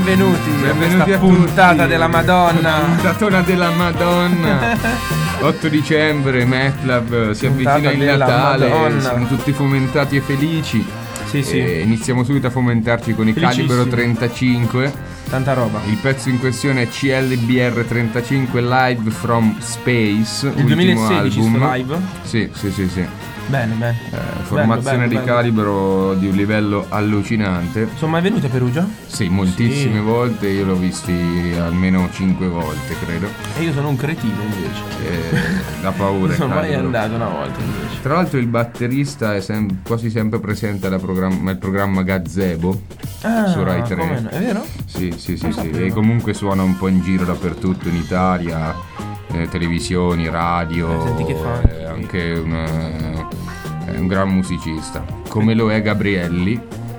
benvenuti a questa a puntata tutti. della Madonna. Puntatona della Madonna. 8 dicembre, MATLAB, si Puntata avvicina il della Natale, Madonna. siamo tutti fomentati e felici. Sì. E iniziamo subito a fomentarci con i Felicissimi. Calibro 35. Tanta roba. Il pezzo in quessione è CLBR 35 Live from Space. Il ultimo 2016 album. sto live. Sì. Bene. Formazione di bello. calibro di un livello allucinante. Sono mai venuti a Perugia? Sì, moltissime Sì. volte, io l'ho visti almeno 5 volte, credo. E io sono un cretino invece. Da paura. Non sono mai calibro. andato una volta invece. Tra l'altro il batterista è quasi sempre presente al programma Gazebo su Rai 3. come no? È vero? Sì. sapevo. E comunque suona un po' in giro dappertutto in Italia, televisioni, radio. Senti che funky. È anche è un gran musicista. Come lo è Gabrielli,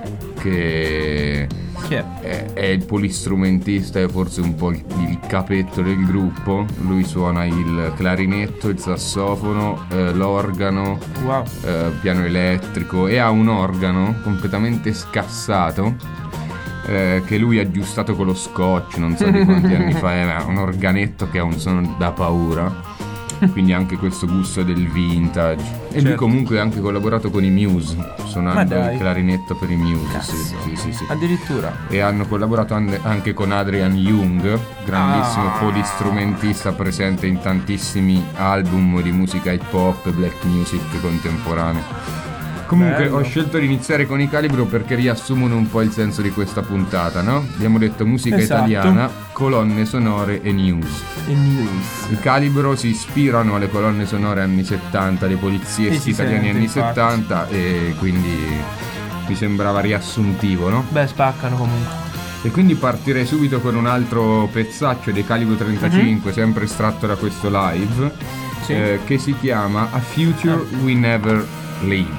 che Chi è? è il polistrumentista e forse un po' il capetto del gruppo. Lui suona il clarinetto, il sassofono, l'organo, Wow. piano elettrico, e ha un organo completamente scassato che lui ha aggiustato con lo scotch non so di quanti anni fa. È un organetto che ha un suono da paura, quindi anche questo gusto del vintage. E lui Certo. comunque ha anche collaborato con i Muse, Ma suonando dai. il clarinetto per i Muse. Cazzo. Sì. Addirittura. E hanno collaborato anche con Adrian Young, grandissimo polistrumentista presente in tantissimi album di musica hip hop e black music contemporanea. Comunque Bello. ho scelto di iniziare con i Calibro perché riassumono un po' il senso di questa puntata, no? Abbiamo detto musica Esatto. italiana, colonne sonore e news. E news. I Calibro si ispirano alle colonne sonore anni 70, dei polizieschi si italiani sente, anni infatti. 70, e quindi mi sembrava riassuntivo, no? Beh, spaccano comunque. E quindi partirei subito con un altro pezzaccio dei Calibro 35, sempre estratto da questo live, Sì. che si chiama A Future We Never Lived.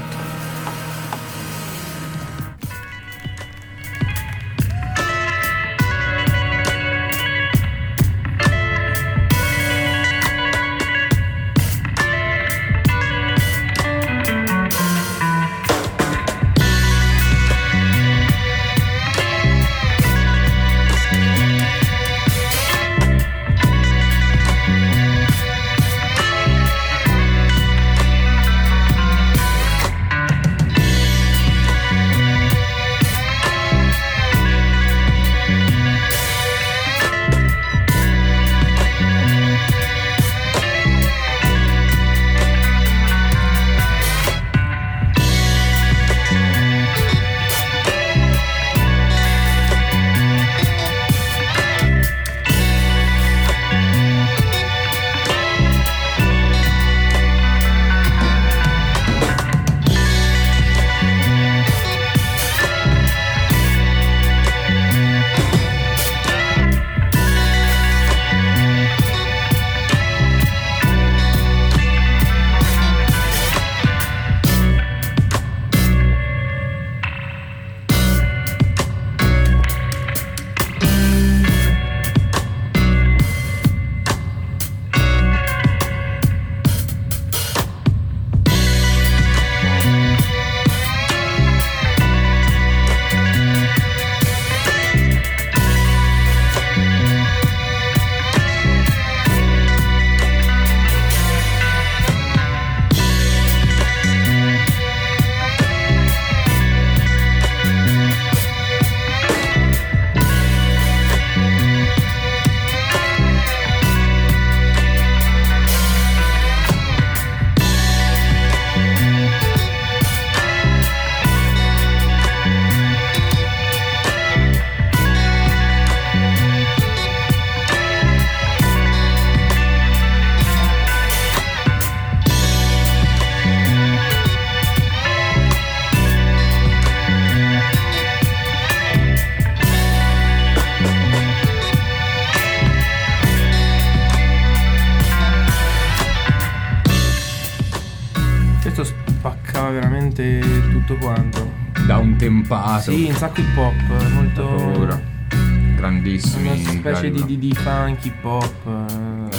veramente tutto quanto. Da un tempato. Sì, un sacco hip hop, molto... Grandissimi. Una specie Calibro. di funk hip hop.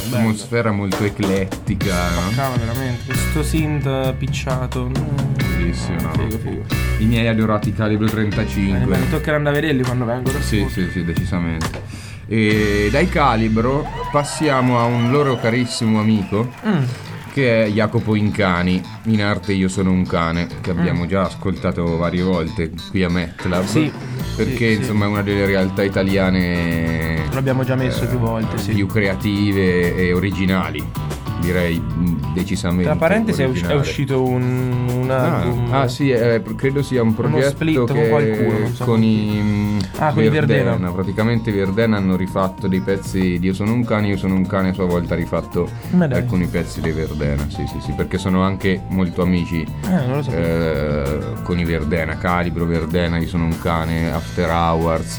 atmosfera molto eclettica, no? Cava veramente, questo synth picciato. Bellissimo, no? Figo. I miei adorati Calibro 35. Mi toccheranno a vederli quando vengono. Sì, decisamente. E dai Calibro passiamo a un loro carissimo amico che è Jacopo Incani, in arte Io sono un cane, che abbiamo già ascoltato varie volte qui a MetLab. Sì, perché insomma è una delle realtà italiane l'abbiamo già messo più volte, sì. più creative e originali, direi decisamente. Tra parentesi è originale. uscito un album. Sì, credo sia un progetto split con che qualcuno, non so con i con i Verdena. Praticamente i Verdena hanno rifatto dei pezzi di Io sono un cane a sua volta ha rifatto alcuni pezzi dei Verdena. Sì, perché sono anche molto amici non lo sapevo. con i Verdena, Calibro, Verdena, Io sono un cane, After Hours,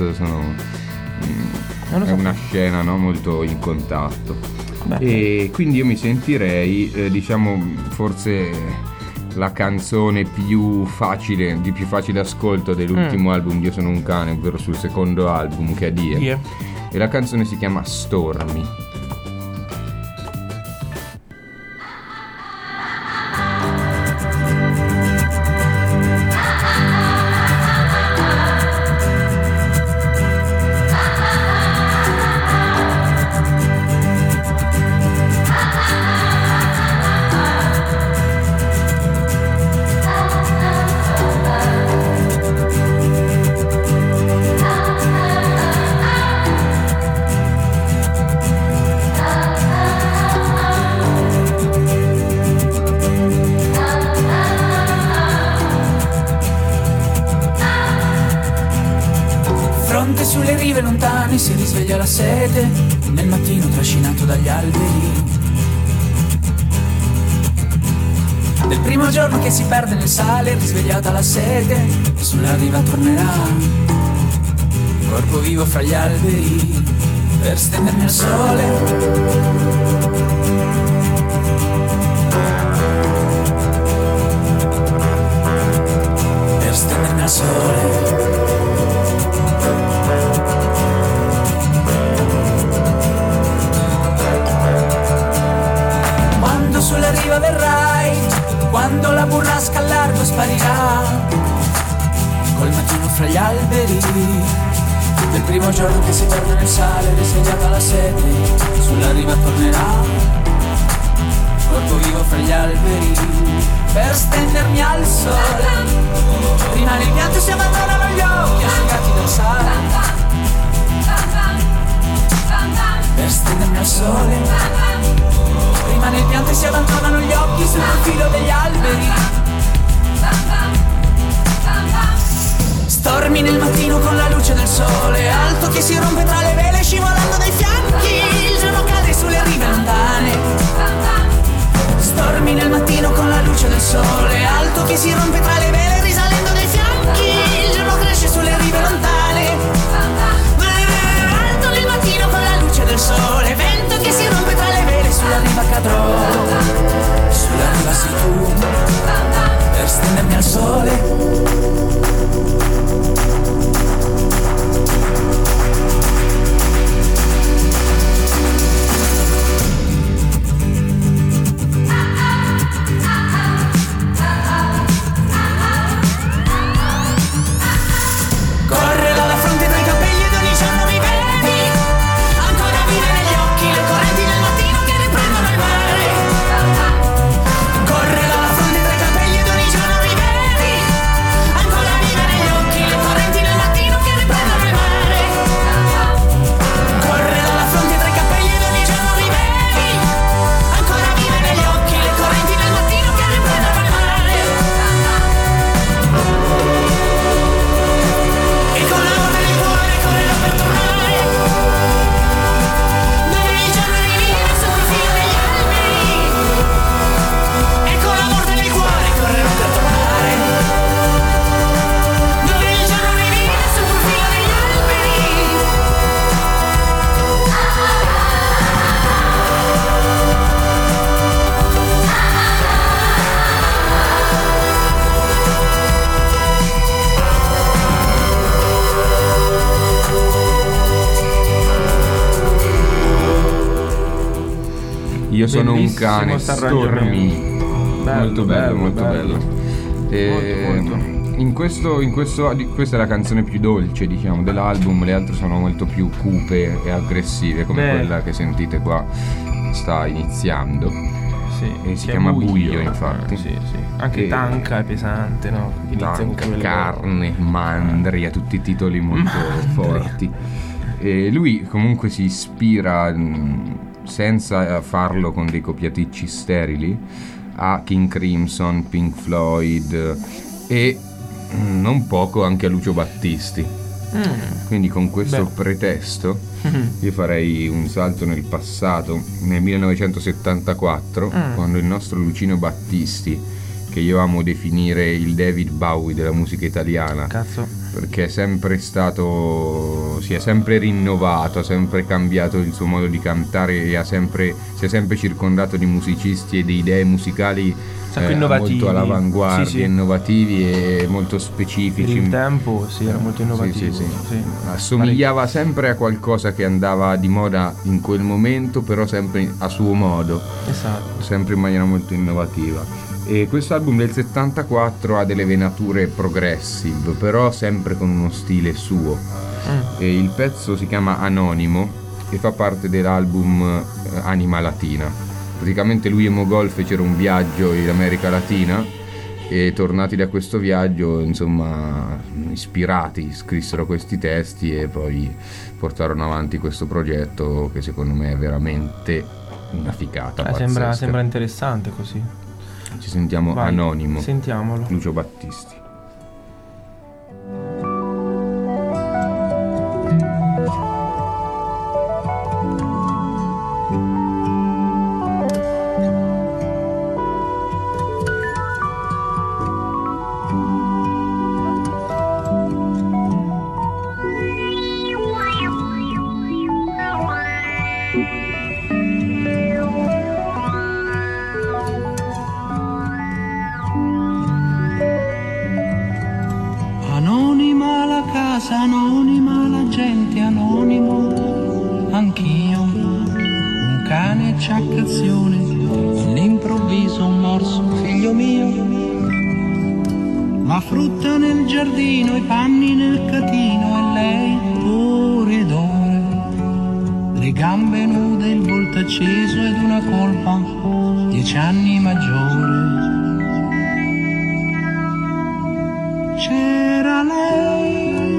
è una scena, no, molto in contatto. E quindi io mi sentirei, forse la canzone più facile, di più facile ascolto dell'ultimo album di Io sono un cane, ovvero sul secondo album che è Die. E la canzone si chiama Stormy. Sulle rive lontane si risveglia la sete, nel mattino trascinato dagli alberi. Del primo giorno che si perde nel sale, risvegliata la sete, sulla riva tornerà. Corpo vivo fra gli alberi, per stendermi al sole. Per stendermi al sole. Sulla riva verrai, quando la burrasca al largo sparirà, col mattino fra gli alberi, del primo giorno che si perde nel sale, risvegliata la sete, sulla riva tornerà, corpo vivo fra gli alberi, per stendermi al sole, rimane il pianto e si abbandonano gli occhi asciugati dal sale, per stendermi al sole. Rimane il pianto e si abbandonano gli occhi sul profilo degli alberi. Stormi nel mattino con la luce del sole, alto che si rompe tra le vele scivolando dai fianchi, il giorno cade sulle rive lontane. Stormi nel mattino con la luce del sole, alto che si rompe tra le vele risalendo dai fianchi, il giorno cresce sulle rive lontane. Alto nel mattino con la luce del sole, vento che si rompe tra le vele, sulla riva cadrò, sulla riva sei tu, per stendermi al sole. Io sono un cane, sta Stormy. Molto bello, molto bello. Molto. Questa è la canzone più dolce, diciamo, dell'album. Le altre sono molto più cupe e aggressive, come quella che sentite qua. Sta iniziando. Sì, e si chiama Buio, infatti. Sì. Anche Tanca è pesante, no? Tanca, Carne, Mandria, tutti i titoli molto forti. E lui comunque si ispira, senza farlo con dei copiaticci sterili, a King Crimson, Pink Floyd e non poco anche a Lucio Battisti. Quindi con questo pretesto io farei un salto nel passato, nel 1974, quando il nostro Luciano Battisti, che io amo definire il David Bowie della musica italiana, perché è sempre stato, si è sempre rinnovato, ha sempre cambiato il suo modo di cantare e si è sempre circondato di musicisti e di idee musicali molto all'avanguardia, innovativi e molto specifici. Per il tempo era molto innovativo. Sì. Assomigliava sempre a qualcosa che andava di moda in quel momento, però sempre a suo modo. Esatto. Sempre in maniera molto innovativa. E questo album del 74 ha delle venature progressive, però sempre con uno stile suo. E il pezzo si chiama Anonimo e fa parte dell'album Anima Latina. Praticamente lui e Mogol fecero un viaggio in America Latina e tornati da questo viaggio, insomma, ispirati, scrissero questi testi e poi portarono avanti questo progetto che secondo me è veramente una figata. Sembra interessante così. Ci sentiamo. Vai, Anonimo. Sentiamolo. Lucio Battisti. Anonima la gente, anonimo anch'io, un cane ciaccazione, all'improvviso un morso, figlio mio, la frutta nel giardino, i panni nel catino e lei ore ed ore, le gambe nude, il volto acceso ed una colpa 10 anni maggiore. C'era lei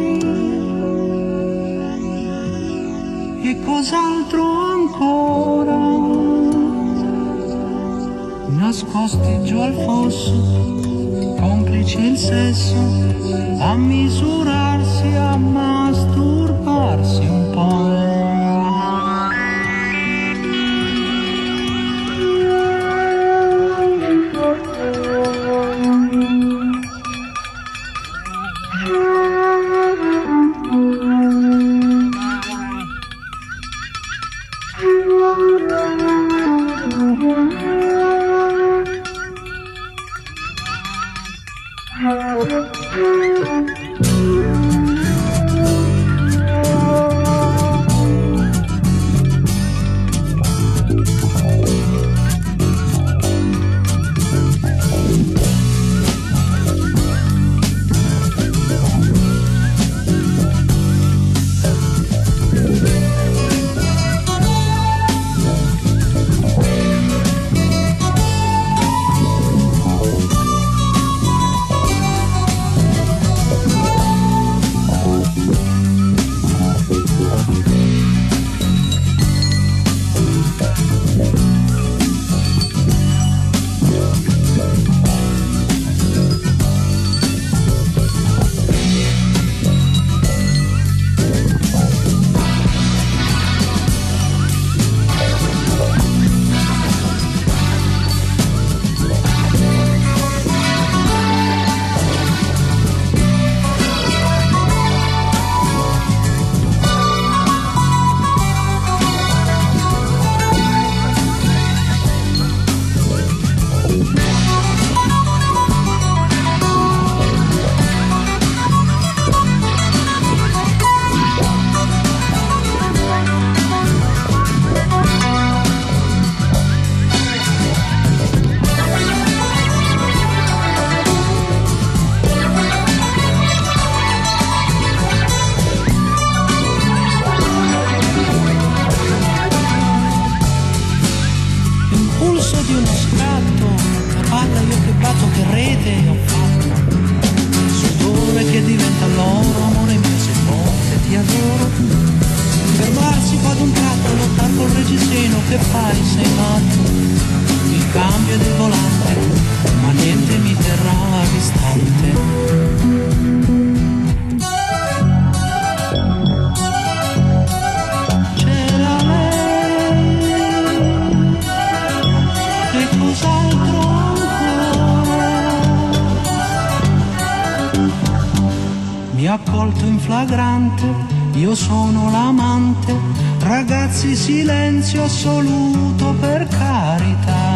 e cos'altro ancora, nascosti giù al fosso, complice il sesso, a misurarsi, a masturbarsi un po'. qualcos'altro ancora. Mi ha colto in flagrante, io sono l'amante, ragazzi silenzio assoluto per carità.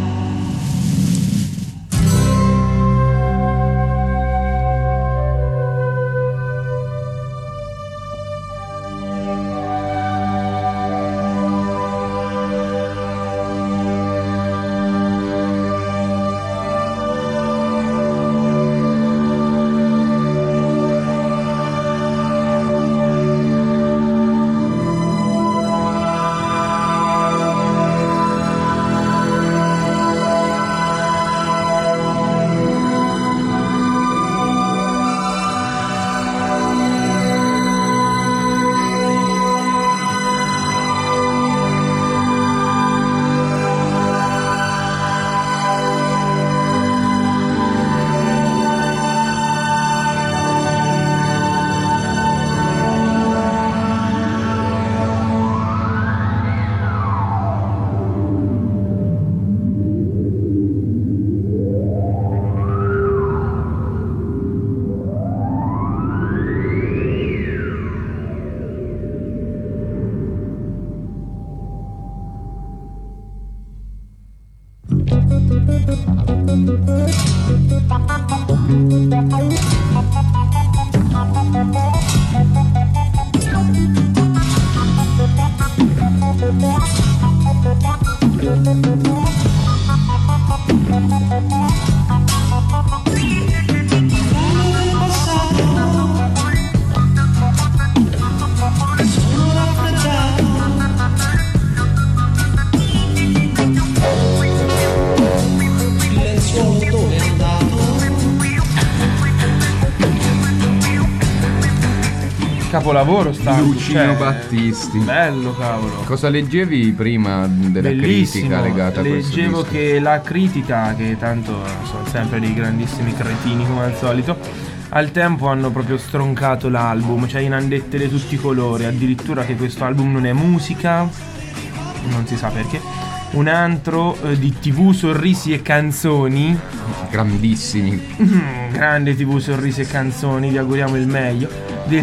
Capolavoro sta Luciano Battisti. Bello, cavolo. Cosa leggevi prima della critica legata a questo Leggevo disco? che la critica, che tanto sono sempre dei grandissimi cretini come al solito, al tempo hanno proprio stroncato l'album, cioè inandettele tutti i colori, addirittura che questo album non è musica, non si sa perché, un antro di TV, sorrisi e canzoni. Grandissimi. Grande TV, sorrisi e canzoni, vi auguriamo il meglio. Del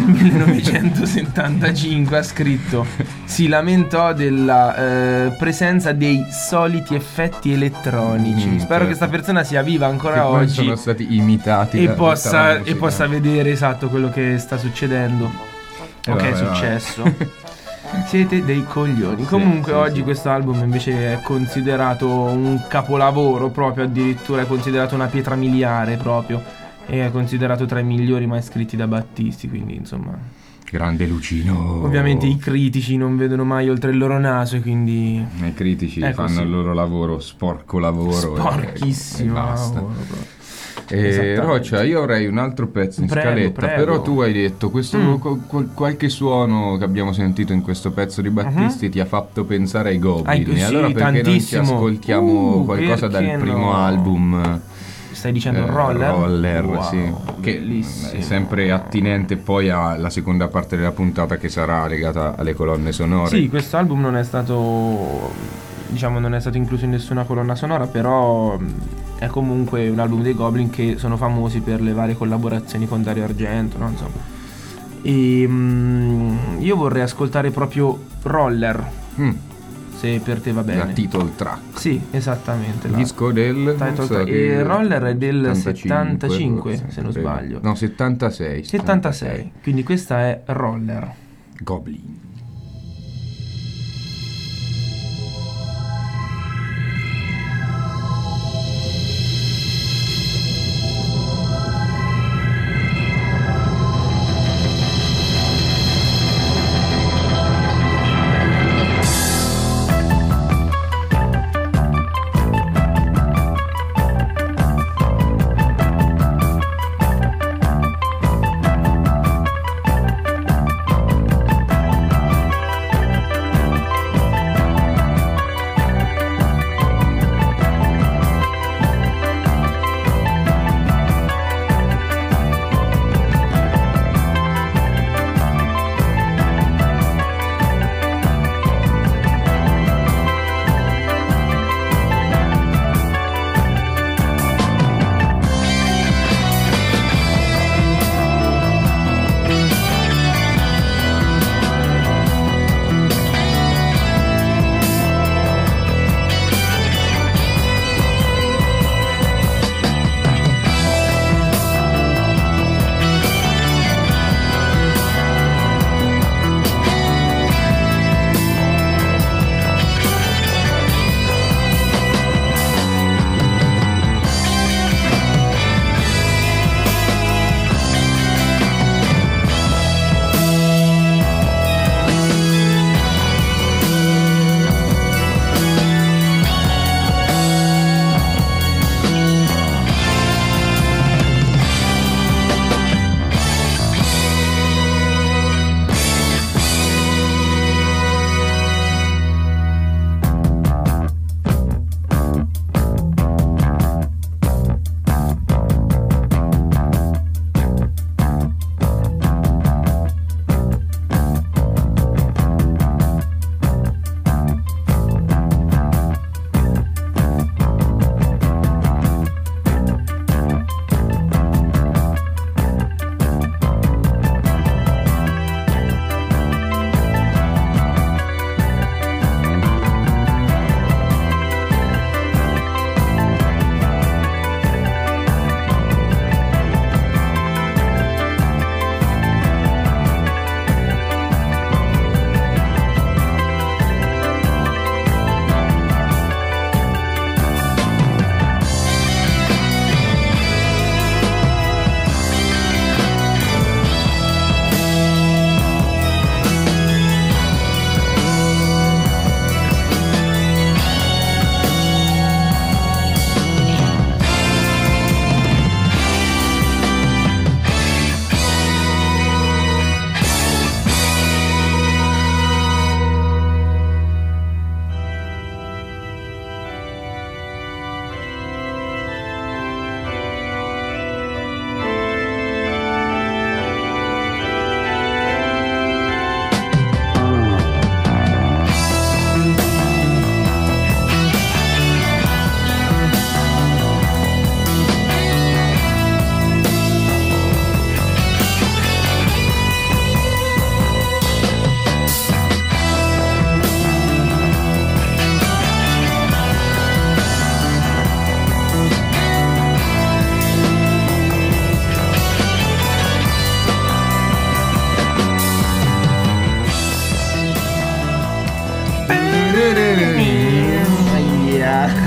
1975 ha scritto: si lamentò della presenza dei soliti effetti elettronici. Spero certo. che questa persona sia viva ancora Che poi oggi sono stati imitati e da tutta la musica. possa vedere esatto quello che sta succedendo o che è vabbè. successo. Siete dei coglioni. Comunque sì, oggi sì. questo album invece è considerato un capolavoro, proprio addirittura è considerato una pietra miliare proprio, e è considerato tra i migliori mai scritti da Battisti, quindi insomma Grande Lucino. ovviamente i critici non vedono mai oltre il loro naso e quindi I critici è fanno così. il loro lavoro, sporco lavoro. Sporchissimo e basta. lavoro, proprio. E Esattamente. Roccia, io avrei un altro pezzo in Prego, scaletta, prego. però tu hai detto questo qualche suono che abbiamo sentito in questo pezzo di Battisti ti ha fatto pensare ai Goblin. Sì, E allora perché tantissimo. non ci ascoltiamo qualcosa dal perché primo no? album? Stai dicendo Roller? Roller, sì. Che Bellissimo. è sempre attinente poi alla seconda parte della puntata che sarà legata alle colonne sonore. Sì, questo album non è stato, diciamo, non è stato incluso in nessuna colonna sonora, però è comunque un album dei Goblin che sono famosi per le varie collaborazioni con Dario Argento, no? Insomma. E io vorrei ascoltare proprio Roller, se per te va bene. La title track. Sì, esattamente. Il disco del title track. E Roller è del 75, se non credo. sbaglio. No, 76. 76, quindi questa è Roller. Goblin.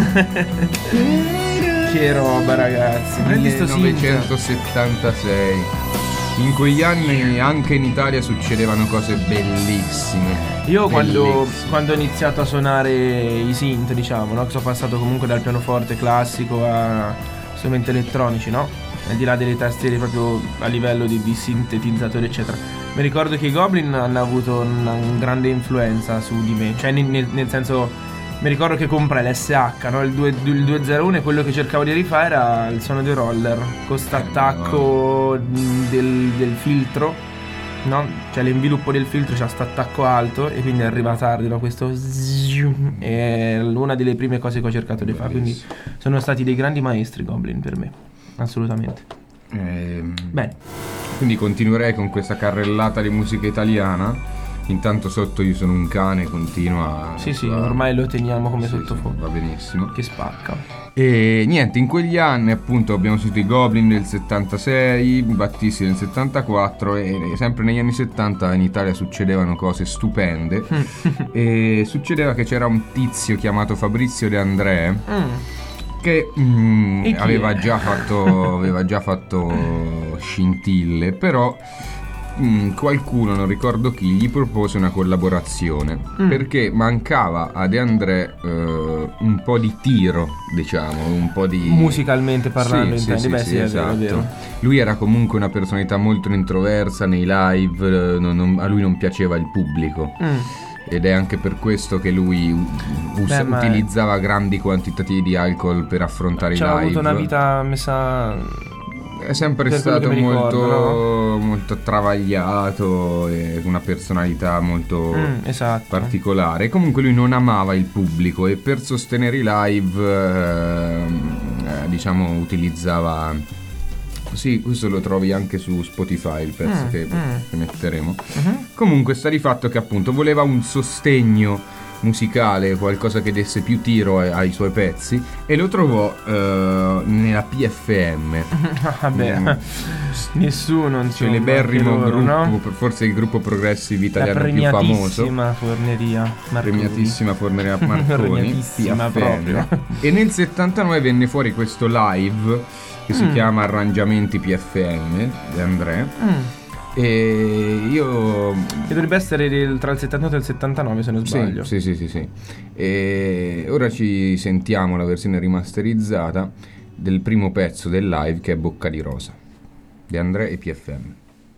Che roba, ragazzi. Prendi sto synth. 1976. In quegli anni anche in Italia succedevano cose bellissime. Io quando ho iniziato a suonare i synth, diciamo, no? Che sono passato comunque dal pianoforte classico a strumenti elettronici, no? Al di là delle tastiere proprio a livello di sintetizzatori eccetera. Mi ricordo che i Goblin hanno avuto una grande influenza su di me. Cioè nel senso, mi ricordo che comprai l'SH, no? Il 201, e quello che cercavo di rifare era il suono dei roller con st'attacco del filtro, no? Cioè l'inviluppo del filtro c'ha st'attacco alto e quindi arriva tardi, no? Questo è una delle prime cose che ho cercato di fare. Quindi sono stati dei grandi maestri Goblin per me, assolutamente. Bene. Quindi continuerei con questa carrellata di musica italiana. Intanto sotto io sono un cane, continua. Sì, ormai lo teniamo come sottofondo. Va benissimo. Che spacca. E niente, in quegli anni appunto abbiamo sentito i Goblin del 76, Battisti del 74 e sempre negli anni 70 in Italia succedevano cose stupende. E succedeva che c'era un tizio chiamato Fabrizio De André che aveva già fatto scintille, però qualcuno, non ricordo chi, gli propose una collaborazione perché mancava a De André un po' di tiro, diciamo, un po' di musicalmente parlando, intendi? Beh, sì, esatto. È vero. Lui era comunque una personalità molto introversa nei live, a lui non piaceva il pubblico. Ed è anche per questo che lui utilizzava grandi quantitativi di alcol per affrontare i live. Ha avuto una vita messa. È sempre stato molto travagliato e una personalità molto particolare. Comunque lui non amava il pubblico e per sostenere i live diciamo utilizzava. Sì, questo lo trovi anche su Spotify, il pezzo che metteremo. Comunque sta di fatto che appunto voleva un sostegno musicale, qualcosa che desse più tiro ai suoi pezzi, e lo trovò nella PFM. Vabbè, nessuno, insomma, celeberrimo gruppo, no? Forse il gruppo progressive italiano più famoso. Premiatissima forneria Marconi. PFM. Proprio. E nel 79 venne fuori questo live che si chiama Arrangiamenti PFM di André. E io. Che dovrebbe essere tra il 78 e il 79, se non sbaglio. Sì. E ora ci sentiamo la versione rimasterizzata del primo pezzo del live, che è Bocca di Rosa di André e PFM.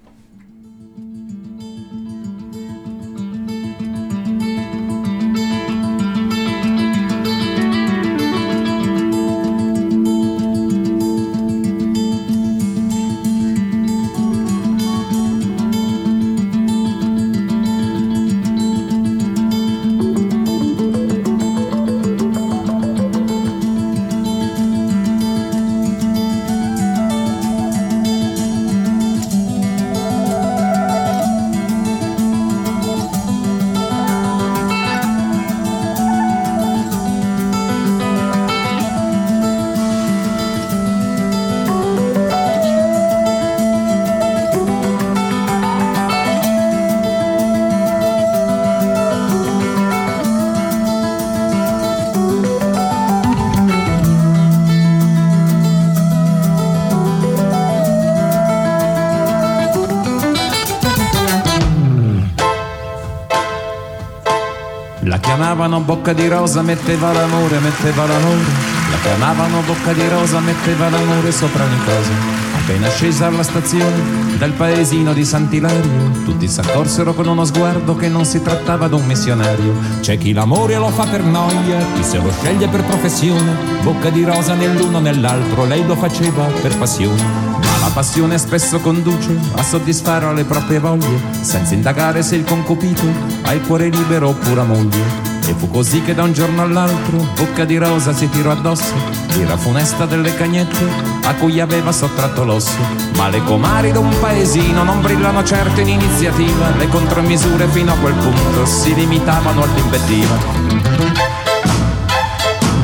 La chiamavano Bocca di Rosa, metteva l'amore. La chiamavano Bocca di Rosa, metteva l'amore sopra ogni cosa. Appena scesa alla stazione dal paesino di Sant'Ilario, tutti s'accorsero con uno sguardo che non si trattava d'un missionario. C'è chi l'amore lo fa per noia, chi se lo sceglie per professione. Bocca di Rosa nell'uno nell'altro, lei lo faceva per passione. Ma la passione spesso conduce a soddisfare le proprie voglie, senza indagare se il concupito ha il cuore libero oppure moglie. E fu così che da un giorno all'altro Bocca di Rosa si tirò addosso l'ira funesta delle cagnette a cui aveva sottratto l'osso. Ma le comari d'un paesino non brillano certo in iniziativa, le contromisure fino a quel punto si limitavano all'invettiva.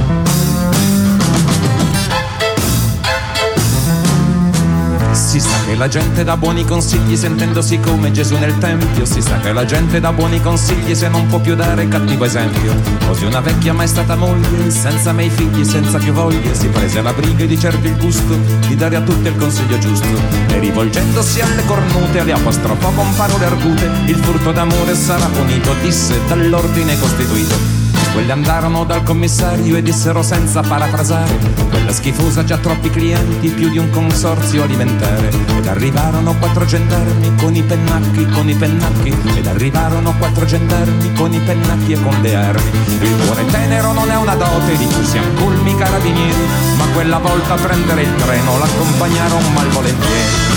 Si sa che che la gente dà buoni consigli sentendosi come Gesù nel tempio. Si sa che la gente dà buoni consigli se non può più dare cattivo esempio. Così una vecchia mai stata moglie, senza mei figli, senza più voglie, si prese la briga e di certo il gusto di dare a tutti il consiglio giusto. E rivolgendosi alle cornute le apostrofò con parole argute: il furto d'amore sarà punito, disse, dall'ordine costituito. Quelli andarono dal commissario e dissero senza parafrasare: quella schifosa ha già troppi clienti, più di un consorzio alimentare. Ed arrivarono 4 gendarmi con i pennacchi, ed arrivarono 4 gendarmi con i pennacchi e con le armi. Il cuore tenero non è una dote di cui siano colmi i carabinieri, ma quella volta a prendere il treno l'accompagnarono malvolentieri.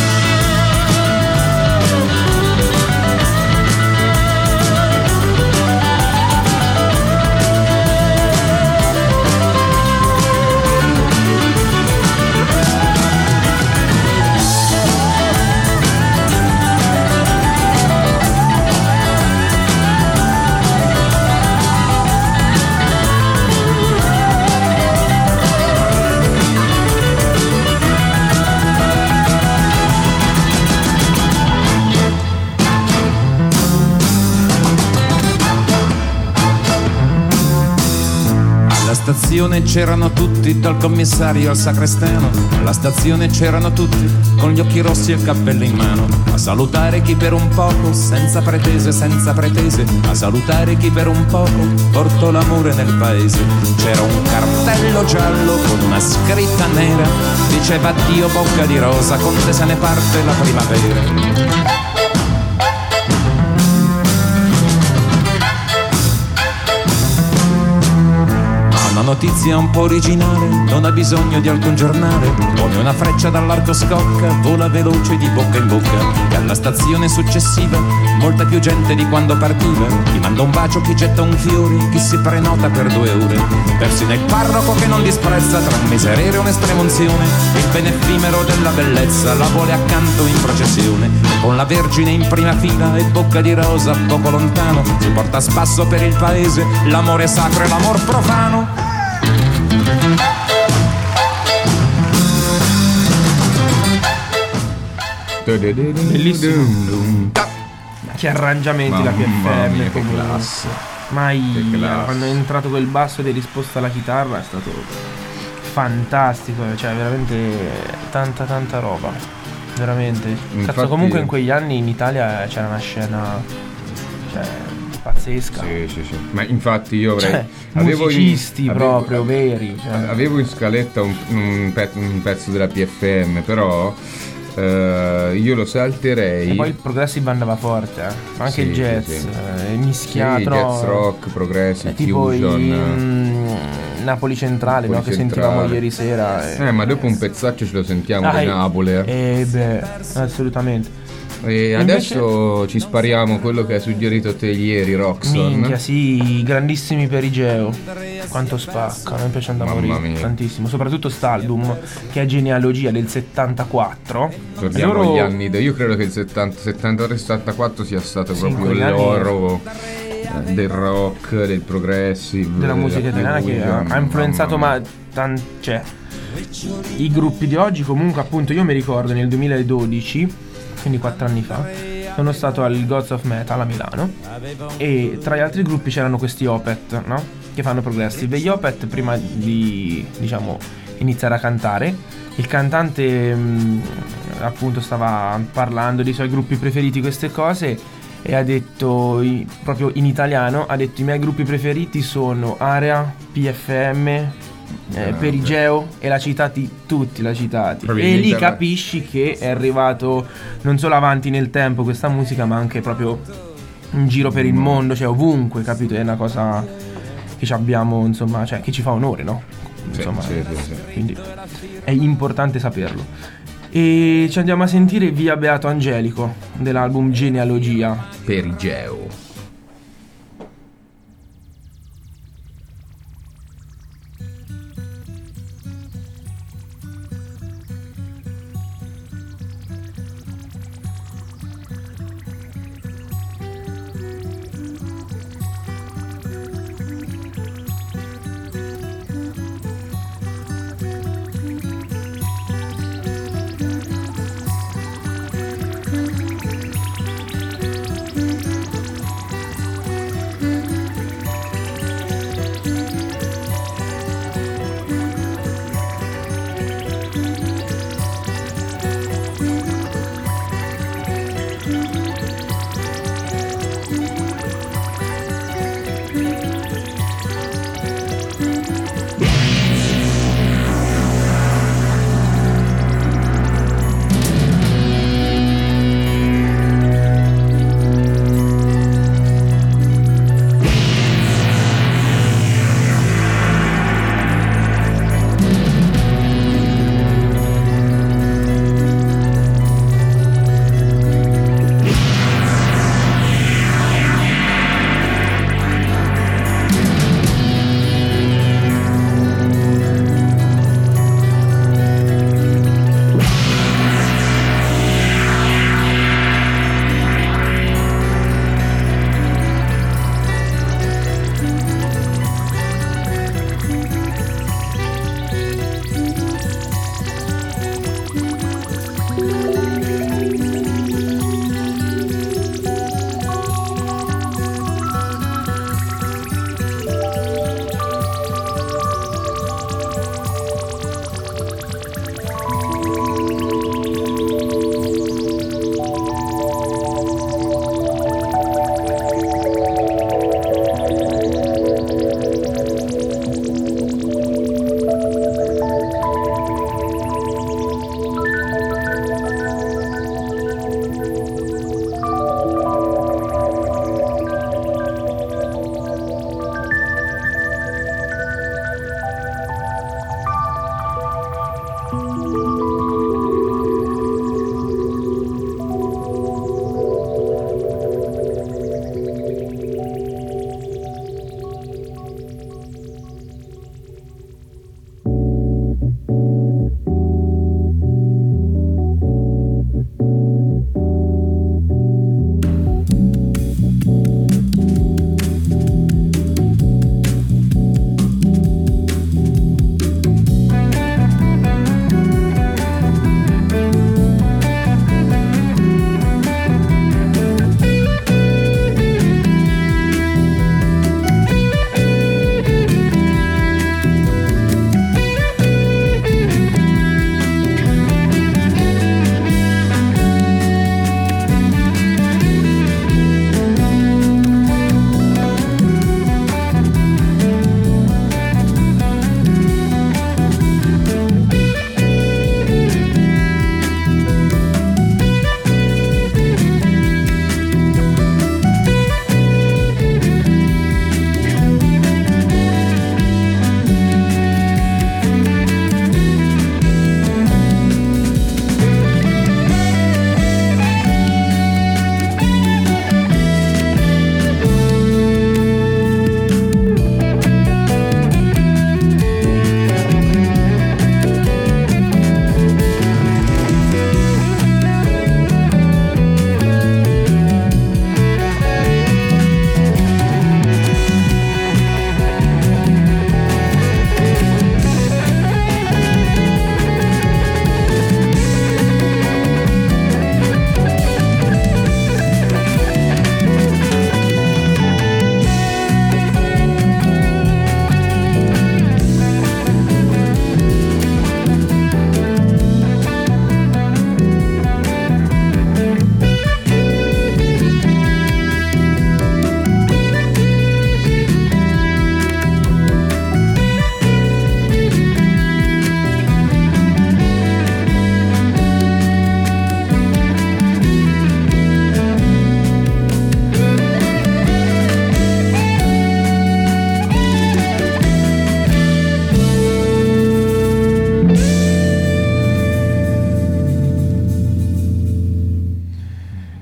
Alla stazione c'erano tutti, dal commissario al sacrestano. Alla stazione c'erano tutti, con gli occhi rossi e il cappello in mano, a salutare chi per un poco, senza pretese, a salutare chi per un poco portò l'amore nel paese. C'era un cartello giallo con una scritta nera, diceva addio bocca di rosa, con te se ne parte la primavera. Una notizia un po' originale, non ha bisogno di alcun giornale, come una freccia dall'arco scocca, vola veloce di bocca in bocca. E alla stazione successiva, molta più gente di quando partiva, chi manda un bacio, chi getta un fiore, chi si prenota per 2 ore. Persino il parroco che non disprezza, tra un miserere e un'estrema unzione, il bene effimero della bellezza la vuole accanto in processione. Con la Vergine in prima fila e bocca di rosa poco lontano, si porta a spasso per il paese l'amore sacro e l'amor profano. Bellissimo. Che arrangiamenti la PFM, mia, che comunque. classe. Mai Che classe. quando è entrato quel basso di risposta alla chitarra è stato fantastico, cioè veramente tanta roba. Veramente. Cazzo, Infatti- comunque in quegli anni in Italia c'era una scena, cioè, pazzesca. Sì. Ma infatti io avrei... Cioè, musicisti proprio veri. Cioè. Avevo in scaletta un pezzo della PFM, però io lo salterei. E poi il progressive andava forte, anche Sì, il jazz, sì. mischiato. Sì, jazz rock, progressive, tipo fusion. Napoli Centrale, Napoli no? Che Centrale. sentivamo ieri sera. Ma dopo un pezzaccio ce lo sentiamo Dai. di Napoli. Beh, assolutamente. E adesso ci spariamo quello che hai suggerito te ieri, Roxon. Minchia, sì, grandissimi Perigeo. Quanto spacca, a me piace andare a Mamma morire mia. tantissimo. Soprattutto st'album, che è Genealogia del 74. Torniamo Loro- agli anni. Io credo che il 73-74 sia stato Sì, proprio in quegli anni- l'oro del rock, del progressive, della musica italiana, che ha influenzato cioè, i gruppi di oggi. Comunque, appunto, io mi ricordo nel 2012, quindi 4 anni fa, sono stato al Gods of Metal a Milano e tra gli altri gruppi c'erano questi Opeth, no? Che fanno progressive. E gli Opeth, prima di, diciamo, iniziare a cantare, il cantante appunto stava parlando dei suoi gruppi preferiti, queste cose, e ha detto, proprio in italiano, ha detto: i miei gruppi preferiti sono Area, PFM, Perigeo, e l'ha citati tutti, l'ha citati. E lì capisci che è arrivato non solo avanti nel tempo questa musica, ma anche proprio in giro per il mondo, cioè ovunque, capito? È una cosa che ci abbiamo, insomma, cioè che ci fa onore, no? Insomma, sì. quindi è importante saperlo. E ci andiamo a sentire Via Beato Angelico dell'album Genealogia. Perigeo.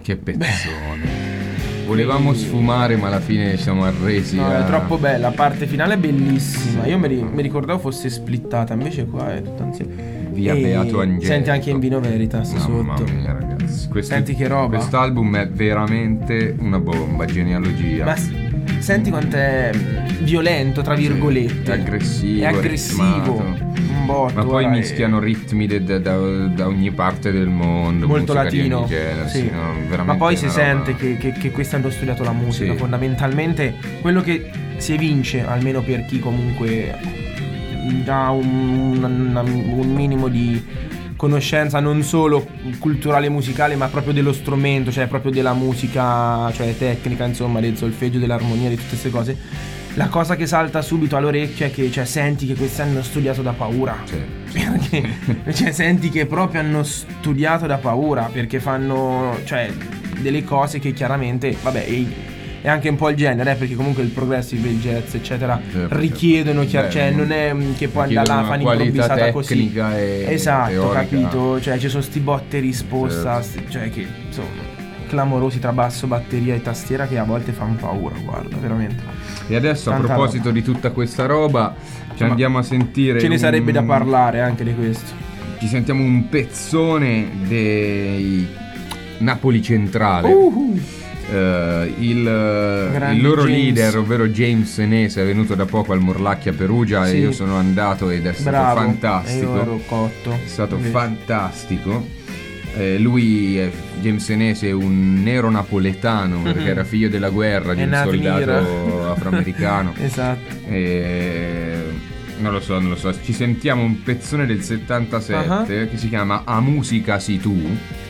Che pezzone. Volevamo sfumare, ma alla fine ci siamo arresi. No, è troppo bella, la parte finale è bellissima. Io mi ricordavo fosse splittata, invece qua è tutta insieme. Via Beato Angelico. Senti anche in Vino Veritas Mamma sotto. mia, ragazzi. Senti che roba. Quest'album è veramente una bomba, genealogia. Ma senti quanto è violento, tra virgolette. È aggressivo. È aggressivo. ritmato. Un botto. Ma poi guarda, mischiano ritmi da ogni parte del mondo. molto musica di latino. ogni genere, Sì. no, veramente Ma poi si una sente roba- che questi hanno studiato la musica. Sì. Fondamentalmente quello che si evince, almeno per chi comunque ha un minimo di conoscenza non solo culturale musicale, ma proprio dello strumento, cioè proprio della musica, cioè tecnica, insomma, del solfeggio, dell'armonia, di tutte queste cose. La cosa che salta subito all'orecchio è che, cioè, senti che questi hanno studiato da paura. Sì. Perché cioè, senti che proprio hanno studiato da paura, perché fanno, cioè, delle cose che chiaramente, vabbè, è anche un po' il genere, perché comunque il progressive, il jazz, eccetera, Certo, richiedono certo. cioè non è che poi da là Richiedono fanno una qualità improvvisata così. tecnica e esatto, teorica. capito? Cioè ci sono sti botte e risposta, Certo. cioè che insomma clamorosi tra basso, batteria e tastiera, che a volte fanno paura, guarda, veramente. E adesso, a Tanta proposito di tutta questa roba, ci Insomma, andiamo a sentire. Ce ne sarebbe da parlare anche di questo. Ci sentiamo un pezzone dei Napoli Centrale. Il loro James. leader, ovvero James Senese, è venuto da poco al Morlacchia Perugia Sì. e io sono andato ed è stato Bravo. fantastico. Io ero cotto. È stato Invece. fantastico. Lui, James Senese, è un nero napoletano perché era figlio della guerra di È un nato in soldato Ira. afroamericano. Esatto. Non lo so, ci sentiamo un pezzone del 77 che si chiama A Musica Si Tu,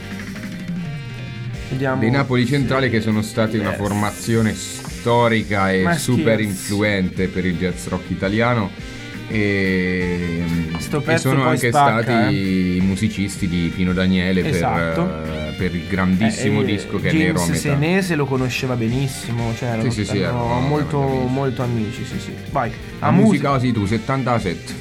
Vediamo. dei Napoli Centrale, che sono stati una formazione storica e Ma super scherzi. influente per il jazz rock italiano e Sto e pezzo sono poi anche spacca, stati musicisti di Pino Daniele Esatto. per il grandissimo disco che è Nero a James metà. Senese lo conosceva benissimo, cioè erano, Sì, erano molto, veramente amici. molto amici, sì. Vai. A Musica Si Tu, 77.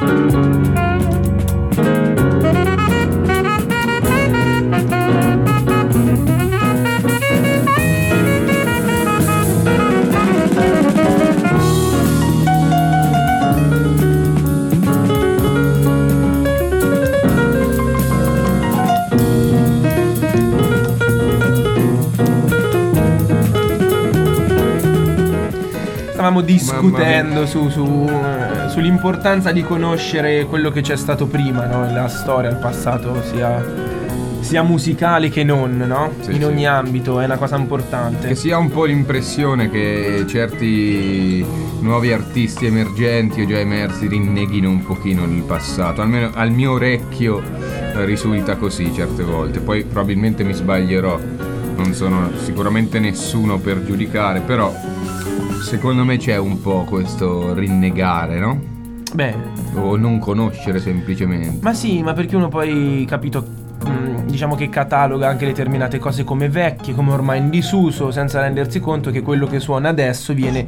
Stavamo discutendo sull'importanza di conoscere quello che c'è stato prima, no? La storia, il passato, sia musicale che non, no? Sì, in ogni ambito è una cosa importante. Che si ha un po' l'impressione che certi nuovi artisti emergenti o già emersi rinneghino un pochino il passato, almeno al mio orecchio risulta così certe volte. Poi probabilmente mi sbaglierò, non sono sicuramente nessuno per giudicare, però secondo me c'è un po' questo rinnegare, no? Beh, O non conoscere semplicemente. ma sì, ma perché uno poi, capito, diciamo che cataloga anche determinate cose come vecchie, come ormai in disuso, senza rendersi conto che quello che suona adesso viene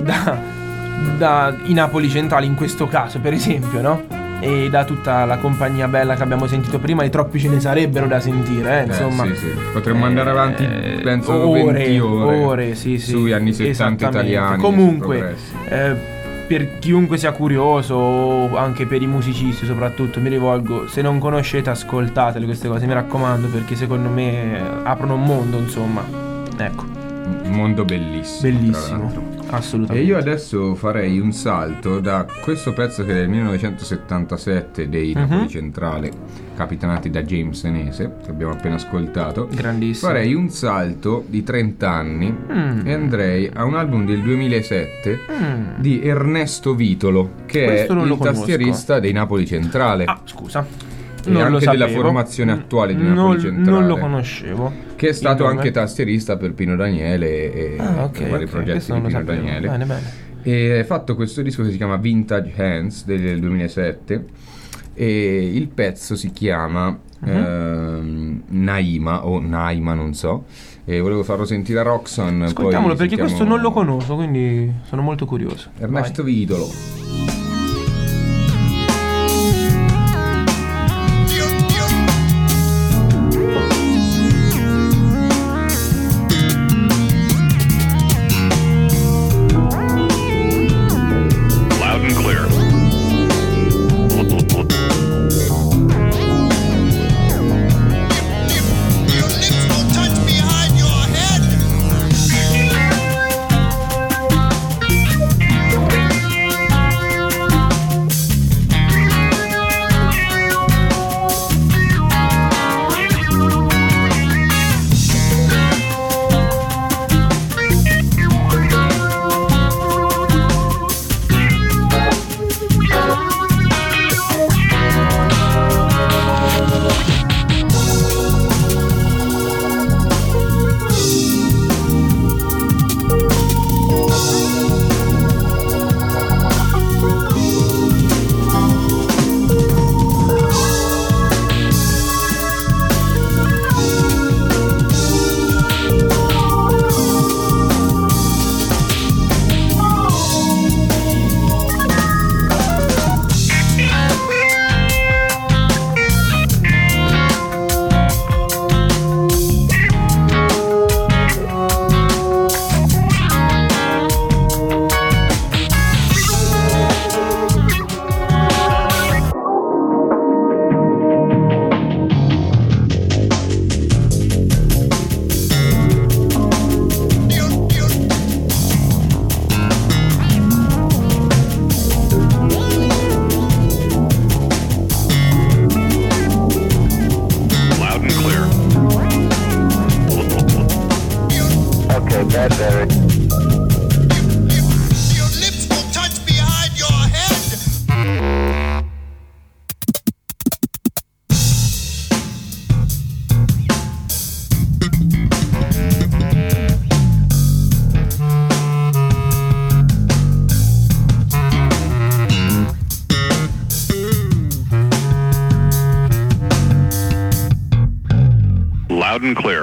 da i Napoli Centrali in questo caso, per esempio, no? E da tutta la compagnia bella che abbiamo sentito prima, e troppi ce ne sarebbero da sentire, insomma. Sì. Potremmo andare avanti, penso, ore, 20 ore sì, sugli anni 70 italiani. Comunque, per chiunque sia curioso, o anche per i musicisti soprattutto, mi rivolgo: se non conoscete, ascoltatele queste cose, mi raccomando, perché secondo me aprono un mondo, insomma. Ecco, Un mondo bellissimo. bellissimo, assolutamente. E io adesso farei un salto da questo pezzo che è del 1977 dei Napoli Centrale, capitanati da James Senese, che abbiamo appena ascoltato. Grandissimo. Farei un salto di 30 anni e andrei a un album del 2007 di Ernesto Vitolo, che Questo è non lo il conosco. tastierista dei Napoli Centrale. Ah, scusa. E Non lo anche della sapevo. formazione attuale di Napoli Centrale. Non lo conoscevo. Che è stato Il nome? anche tastierista per Pino Daniele e vari progetti questo di non lo Pino sapevo. Daniele. Bene. E ha fatto questo disco che si chiama Vintage Hands del 2007 e il pezzo si chiama Naima o Naima, non so, e volevo farlo sentire a Roxanne. Ascoltiamolo, poi perché questo non lo conosco, quindi sono molto curioso. Ernesto Vitolo. Loud and clear. Your lips will touch behind your head. Your lips will touch behind your head. Loud and clear.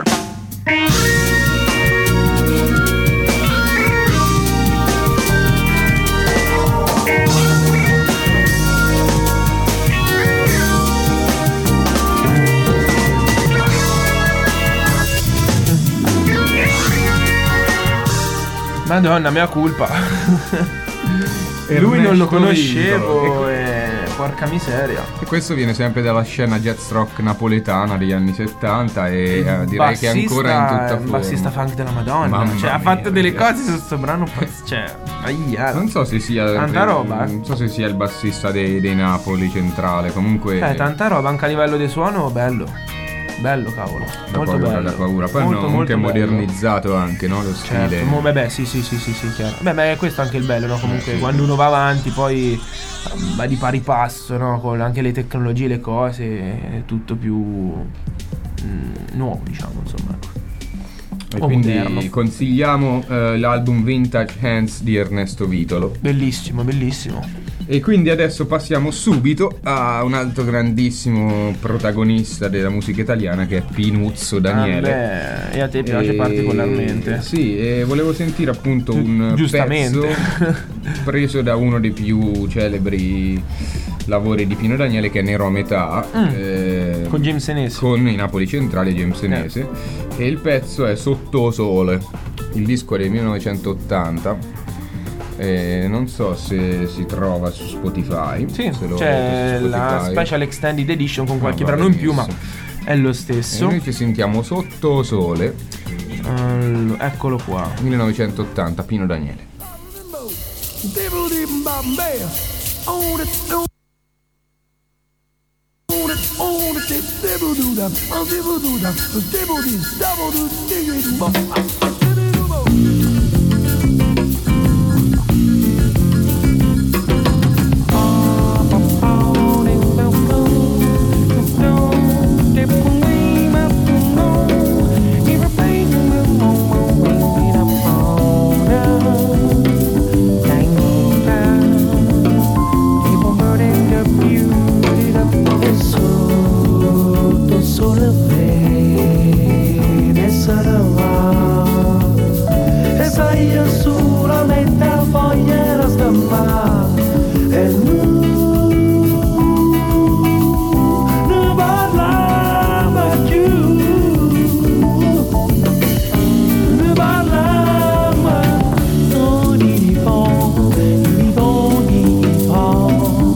Madonna, mea culpa. Lui non lo conoscevo e porca miseria. E questo viene sempre dalla scena jazz rock napoletana degli anni 70 e direi che è ancora in tutta forma. Un bassista funk della Madonna. Mamma cioè ha mia, fatto delle ragazzi. cose su sto brano. Cioè, aia. Non so se sia tanta roba. Non so se sia il bassista dei Napoli centrale. Comunque tanta roba anche a livello di suono, bello. Bello, cavolo. da Molto paura, bello. da paura. Poi molto, hanno molto anche bello. modernizzato anche, no, lo stile. Certo, beh, sì, chiaro. Beh, ma è questo anche il bello, no? Comunque quando uno va avanti poi va di pari passo, no? Con anche le tecnologie, le cose, è tutto più nuovo, diciamo, insomma. E O quindi moderno. consigliamo l'album Vintage Hands di Ernesto Vitolo. Bellissimo, bellissimo. E quindi adesso passiamo subito a un altro grandissimo protagonista della musica italiana che è Pinuzzo Daniele. E a te piace particolarmente. Sì, e volevo sentire appunto un Giustamente. pezzo preso da uno dei più celebri lavori di Pino Daniele, che è Nero a metà, Con James Senese. con i Napoli Centrali e James Senese, e il pezzo è Sotto Sole. Il disco è del 1980. Non so se si trova su Spotify. Sì, se lo c'è su la Spotify. Special Extended Edition con qualche va brano in più, ma benissimo. è lo E stesso. noi ci sentiamo Sotto Sole, Eccolo qua. 1980, Pino Daniele. Sole vede sarà e sai io solamente fogliera stampare e non parlava più, non parlava non di po', di po', di po'.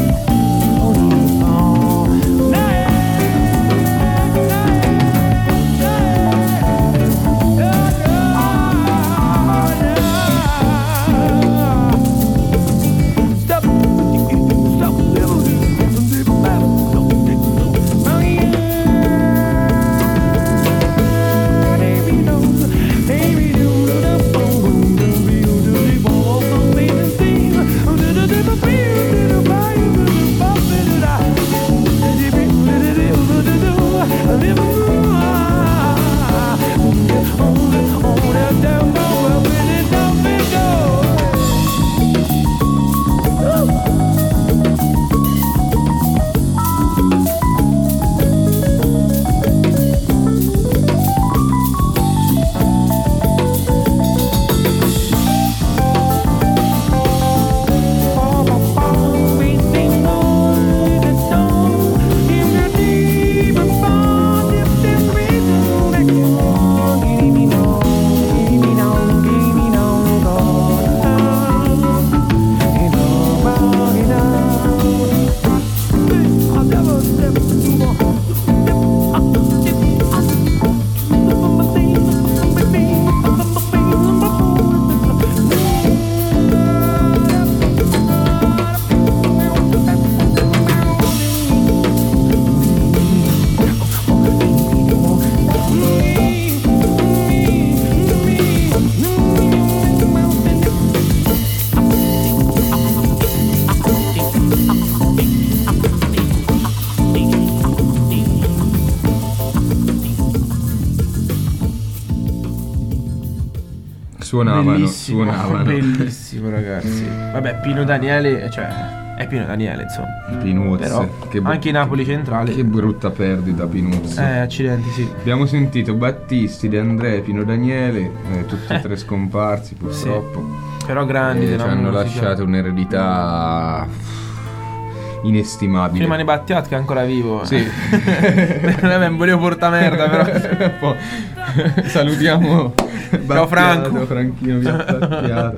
Suonavano. Bellissimo, ragazzi. Vabbè, Pino Daniele, cioè è Pino Daniele, insomma. Pinuzzo. Però anche i Napoli Centrali. Che brutta perdita, Pinuzzo. Accidenti, sì. Abbiamo sentito Battisti, De André, Pino Daniele, tutti e tre scomparsi purtroppo. Però grandi Ci della hanno musica. lasciato un'eredità inestimabile. Rimane Battiat che è ancora vivo. Sì. Vabbè, volevo porta merda, però. Poi salutiamo Ciao Franco. Franchino Battiato.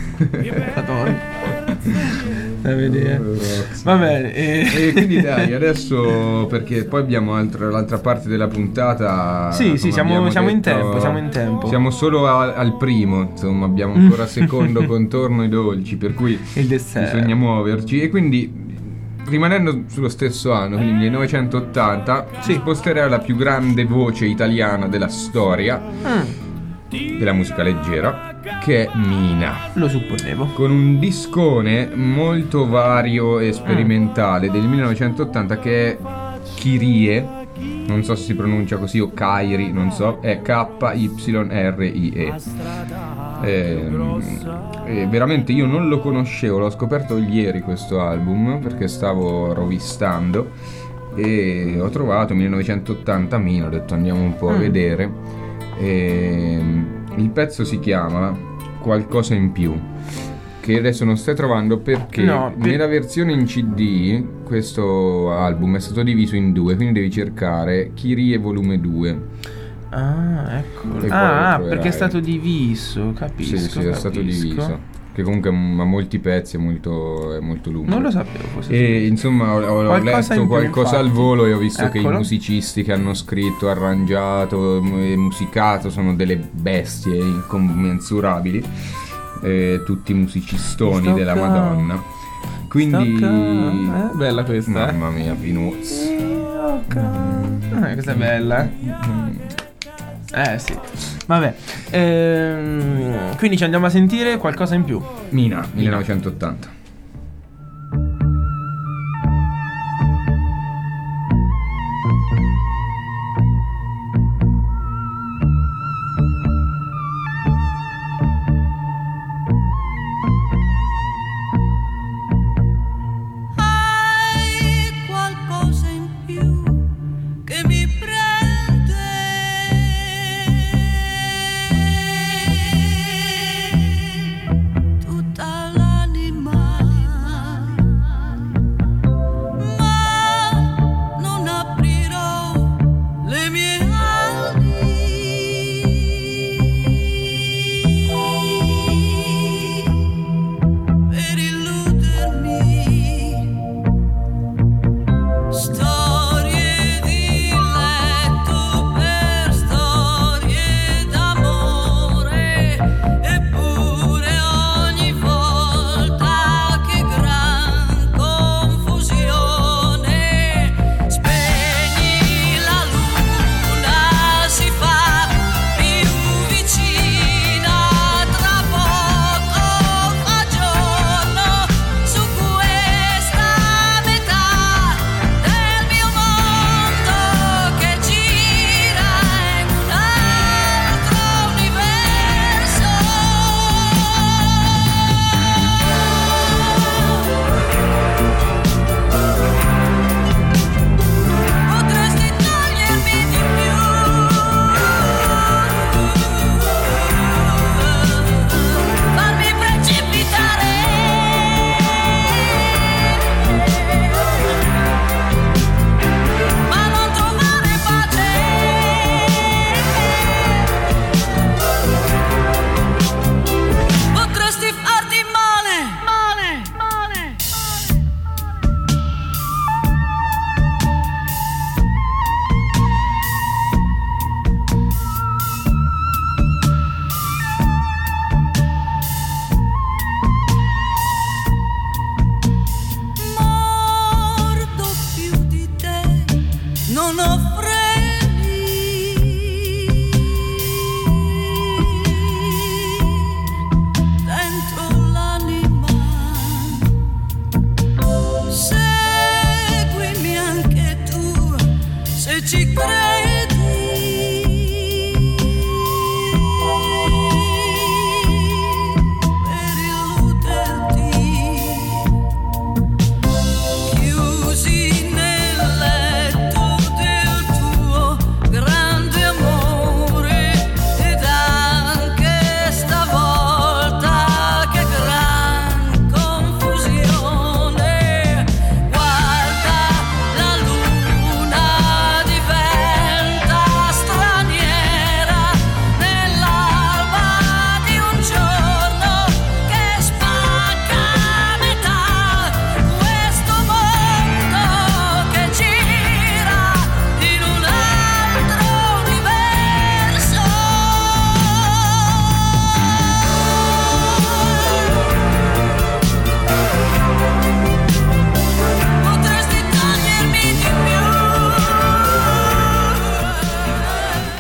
Da vedere. Va bene. E quindi dai, adesso, perché poi abbiamo l'altra parte della puntata. Sì, come abbiamo siamo in detto, tempo. Siamo solo al primo, insomma, abbiamo ancora secondo contorno i dolci, per cui Il dessert. bisogna muoverci. E quindi, rimanendo sullo stesso anno, quindi 1980, si sposterà la più grande voce italiana della storia della musica leggera, che è Mina, Lo supponevo. con un discone molto vario e sperimentale del 1980 che è Kyrie, non so se si pronuncia così o Kyrie, non so, è Kyrie. E veramente io non lo conoscevo, l'ho scoperto ieri questo album perché stavo rovistando e ho trovato 1980 Mina, ho detto andiamo un po' a vedere. Il pezzo si chiama Qualcosa in più, che adesso non stai trovando perché nella versione in CD questo album è stato diviso in due, quindi devi cercare Kyrie volume 2. Ah, eccolo. E poi lo Perché è troverai. stato diviso, capisco. Sì, è stato diviso. Che comunque ha molti pezzi, è molto lungo. Non lo sapevo fosse E insomma ho Qualcosa in letto più, qualcosa infatti. al volo e ho visto che i Eccolo. musicisti che hanno scritto, arrangiato e musicato sono delle bestie incommensurabili, tutti musicistoni della Madonna. Quindi bella questa. mamma mia, Pinuz. Questa è bella. Sì. Vabbè. Quindi ci andiamo a sentire qualcosa in più. Mina, 1980. Hai qualcosa in più che mi prende tutta l'anima.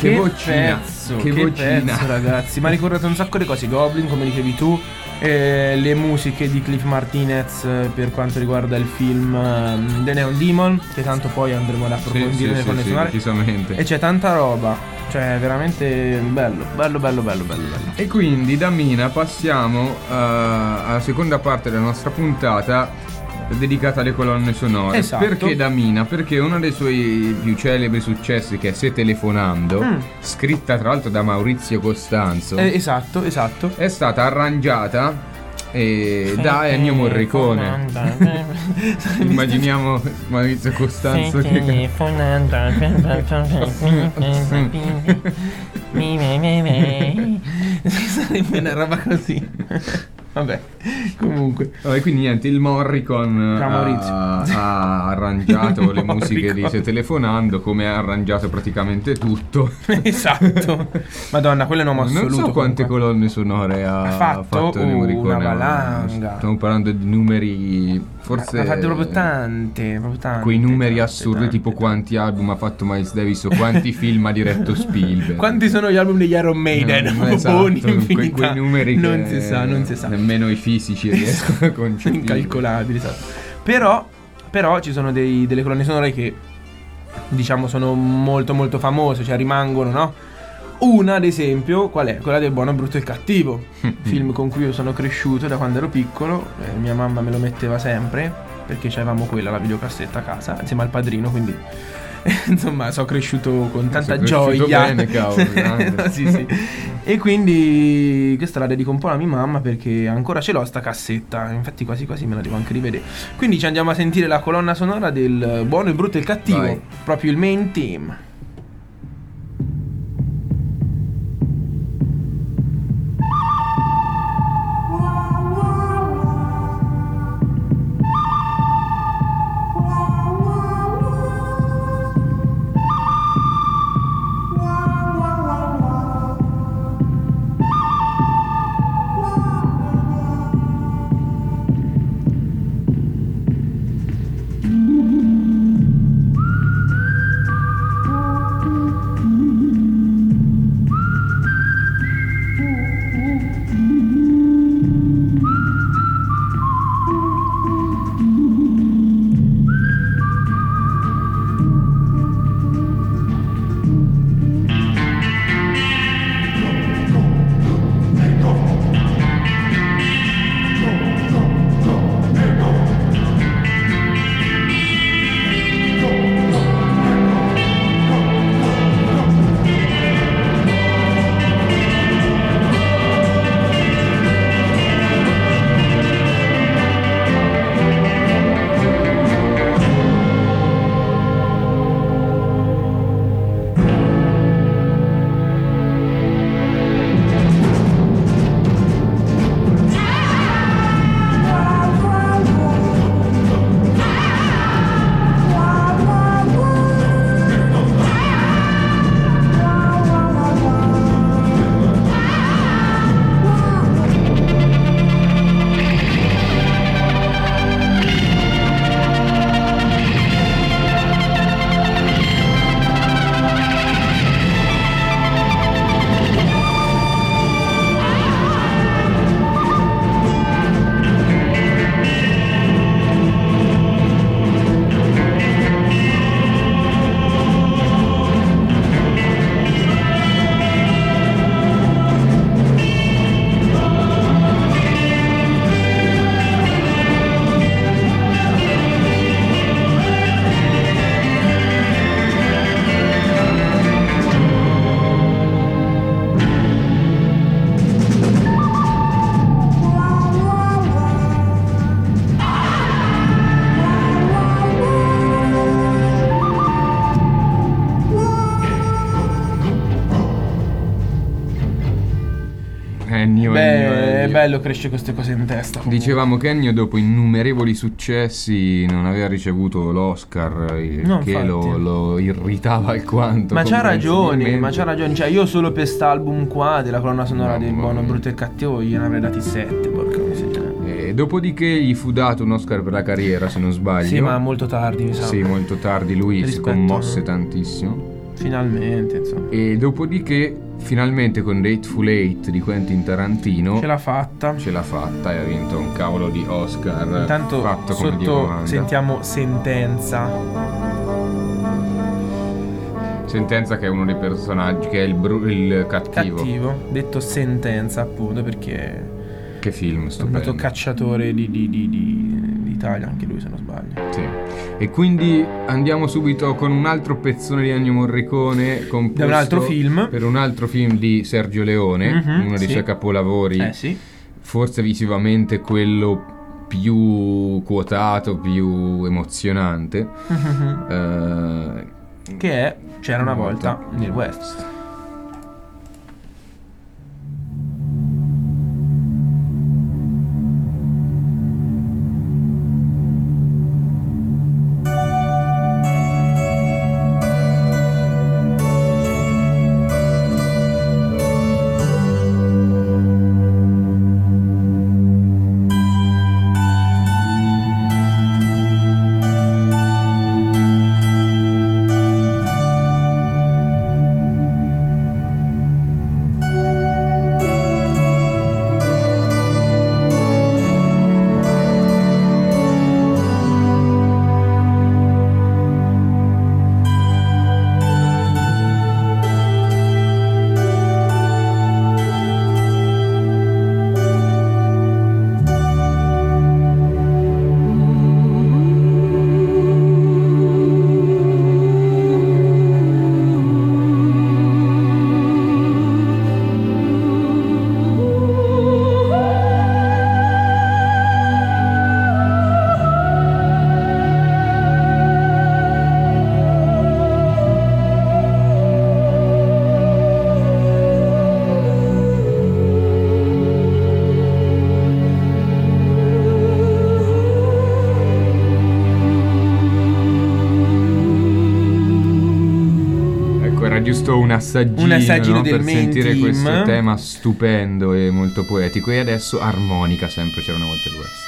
Che vocina, pezzo, che che vocina. pezzo, ragazzi. Mi ha ricordato un sacco di cose. Goblin, come dicevi tu, le musiche di Cliff Martinez per quanto riguarda il film The Neon Demon, che tanto poi andremo ad approfondire nelle colonne sonore. decisamente. E c'è tanta roba, cioè veramente bello. E quindi da Mina passiamo alla seconda parte della nostra puntata dedicata alle colonne sonore. Esatto. Perché da Mina? Perché uno dei suoi più celebri successi, che è Se telefonando, scritta tra l'altro da Maurizio Costanzo, Esatto. è stata arrangiata da Ennio Morricone. Immaginiamo Maurizio Costanzo che sarebbe una roba così. Vabbè, comunque. Vabbè, quindi niente, il Morricone ha arrangiato le musiche di Se telefonando, come ha arrangiato praticamente tutto. Esatto. Madonna, quello è un uomo assoluto. Non so quante comunque. colonne sonore ha fatto Ennio Morricone. una valanga. Stiamo parlando di numeri, forse Ha fatto proprio tante. quei numeri tante, assurdi, tante. tipo quanti album ha fatto Miles Davis o quanti film ha diretto Spielberg. Quanti sono gli album degli Iron Maiden? Esatto, Infinità. quei numeri non che si sa. nemmeno i fisici riescono a concepire. Incalcolabili, esatto. Però ci sono delle colonne sonore che diciamo sono molto molto famose, cioè rimangono, no? Una ad esempio, qual è? Quella del Buono, Brutto e Cattivo, film con cui io sono cresciuto da quando ero piccolo, mia mamma me lo metteva sempre perché avevamo quella, la videocassetta a casa, insieme al padrino, quindi insomma sono cresciuto con tanta gioia. Bene, cavolo, grande. sì. E quindi questa la dedico un po' alla mia mamma perché ancora ce l'ho sta cassetta, infatti quasi quasi me la devo anche rivedere. Quindi ci andiamo a sentire la colonna sonora del Buono, il Brutto e il Cattivo. Vai. Proprio il main theme. Ennio. È bello crescere queste cose in testa. comunque. Dicevamo che Ennio, dopo innumerevoli successi, non aveva ricevuto l'Oscar, No, che infatti. lo irritava alquanto. Ma c'ha ragione, comprensibilmente. Cioè, io solo per st'album qua della colonna sonora del Mamma Buono, mia. Brutto e Cattivo gliene avrei dati 7, porca miseria. E dopodiché gli fu dato un Oscar per la carriera, se non sbaglio. Sì, ma molto tardi, mi sa. Sì, molto tardi. Lui si Rispetto- commosse tantissimo. Finalmente, insomma. E dopodiché, finalmente con The Hateful Eight di Quentin Tarantino Ce l'ha fatta. e ha vinto un cavolo di Oscar. Intanto fatto come Dio sotto comanda. sentiamo Sentenza. Sentenza, che è uno dei personaggi, che è il cattivo. Detto Sentenza, appunto, perché Che film è un stupendo. noto cacciatore d'Italia, anche lui, se non sbaglio. Sì. E quindi andiamo subito con un altro pezzone di Ennio Morricone composto Da un altro film. per un altro film di Sergio Leone, uno dei sì. suoi capolavori, Sì. forse visivamente quello più quotato, più emozionante, Che è C'era una volta nel West. Giusto un assaggino, no, del per main sentire team. questo tema stupendo e molto poetico. E adesso armonica, sempre C'era una volta il West.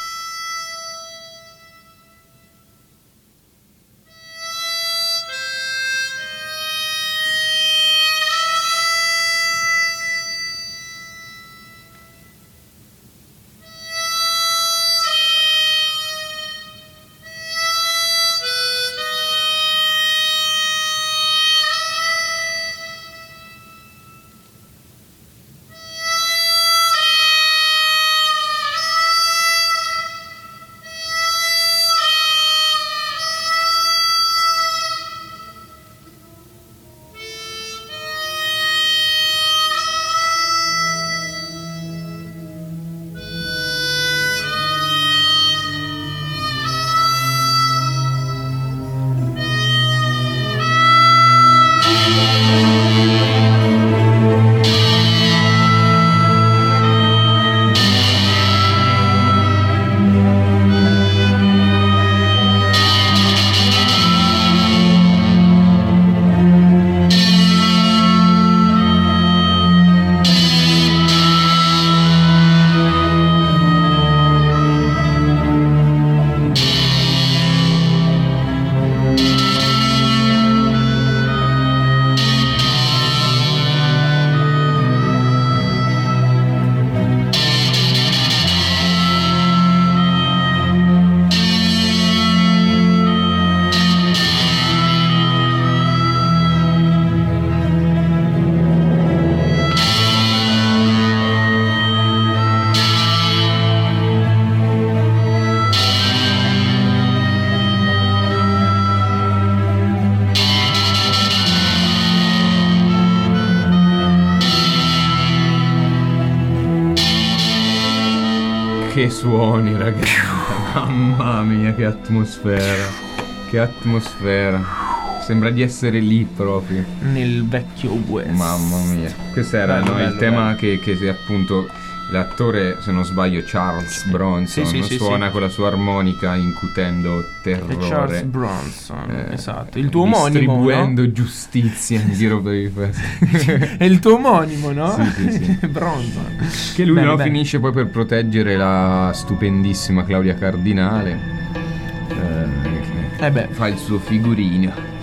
Che suoni, ragazzi. Mamma mia, che atmosfera. Che atmosfera. Sembra di essere lì proprio. Nel vecchio West. Mamma mia. Questo era Bello, il bello, tema che appunto l'attore, se non sbaglio, Charles Bronson, Sì, suona con la sua armonica incutendo terrore. Charles Bronson, esatto. Il tuo omonimo, distribuendo giustizia in giro per il paese. È il tuo omonimo, no? Sì. Bronson. Che lui Bene. finisce poi per proteggere la stupendissima Claudia Cardinale. Che fa il suo figurino.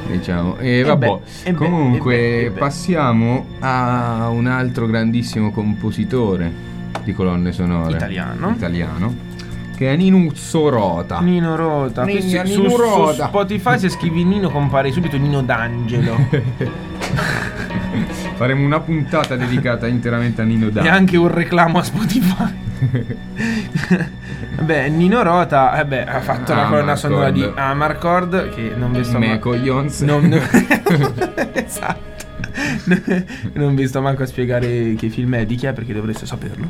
diciamo. E vabbè, comunque e beh. passiamo a un altro grandissimo compositore di colonne sonore italiano, che è Ninuzzo Rota. Nino Rota. Nino Su Rota. Spotify se scrivi Nino compare subito Nino D'Angelo. Faremo una puntata dedicata interamente a Nino E D'Angelo. anche un reclamo a Spotify. Beh, Nino Rota ha fatto la colonna sonora di Amarcord, che non vi sto Me coglions. Esatto. Non vi sto manco a spiegare che film è, di chi è, perché dovreste saperlo.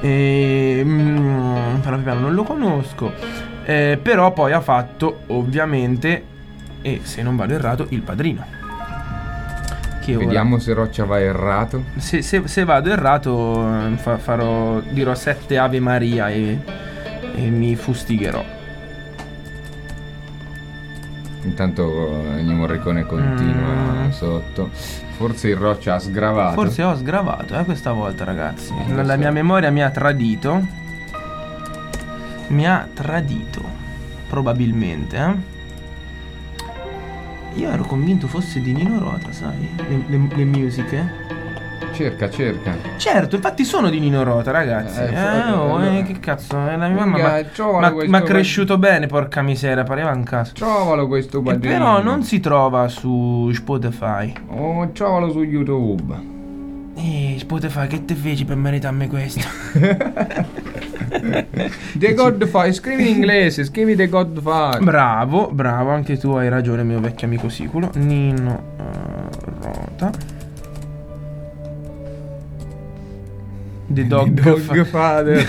Però piano non lo conosco. Però poi ha fatto, ovviamente, e se non vado errato, Il Padrino. Che ora, Vediamo se Roccia va errato. se vado errato, dirò 7 Ave Maria e mi fustigherò. Intanto Ennio Morricone continua sotto. Forse il Roccia ha sgravato. Forse ho sgravato questa volta, ragazzi. La mia memoria mi ha tradito. Probabilmente, Io ero convinto fosse di Nino Rota, sai? Le musiche. Cerca. Certo, infatti sono di Nino Rota, ragazzi. allora. Che cazzo, la mia mamma trovalo questo mi ha cresciuto bene, porca miseria, pareva un caso. Trovalo questo padrino. Però non si trova su Spotify. Oh, trovalo su YouTube. Spotify, che te feci per meritarmi questo? The Godfather, scrivi in inglese, scrivi The Godfather. Bravo, anche tu hai ragione, mio vecchio amico siculo. Nino Rota. The Dogfather.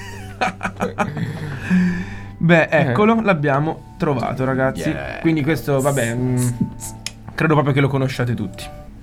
Beh, eccolo, l'abbiamo trovato, ragazzi. Yes. Quindi questo, vabbè, credo proprio che lo conosciate tutti.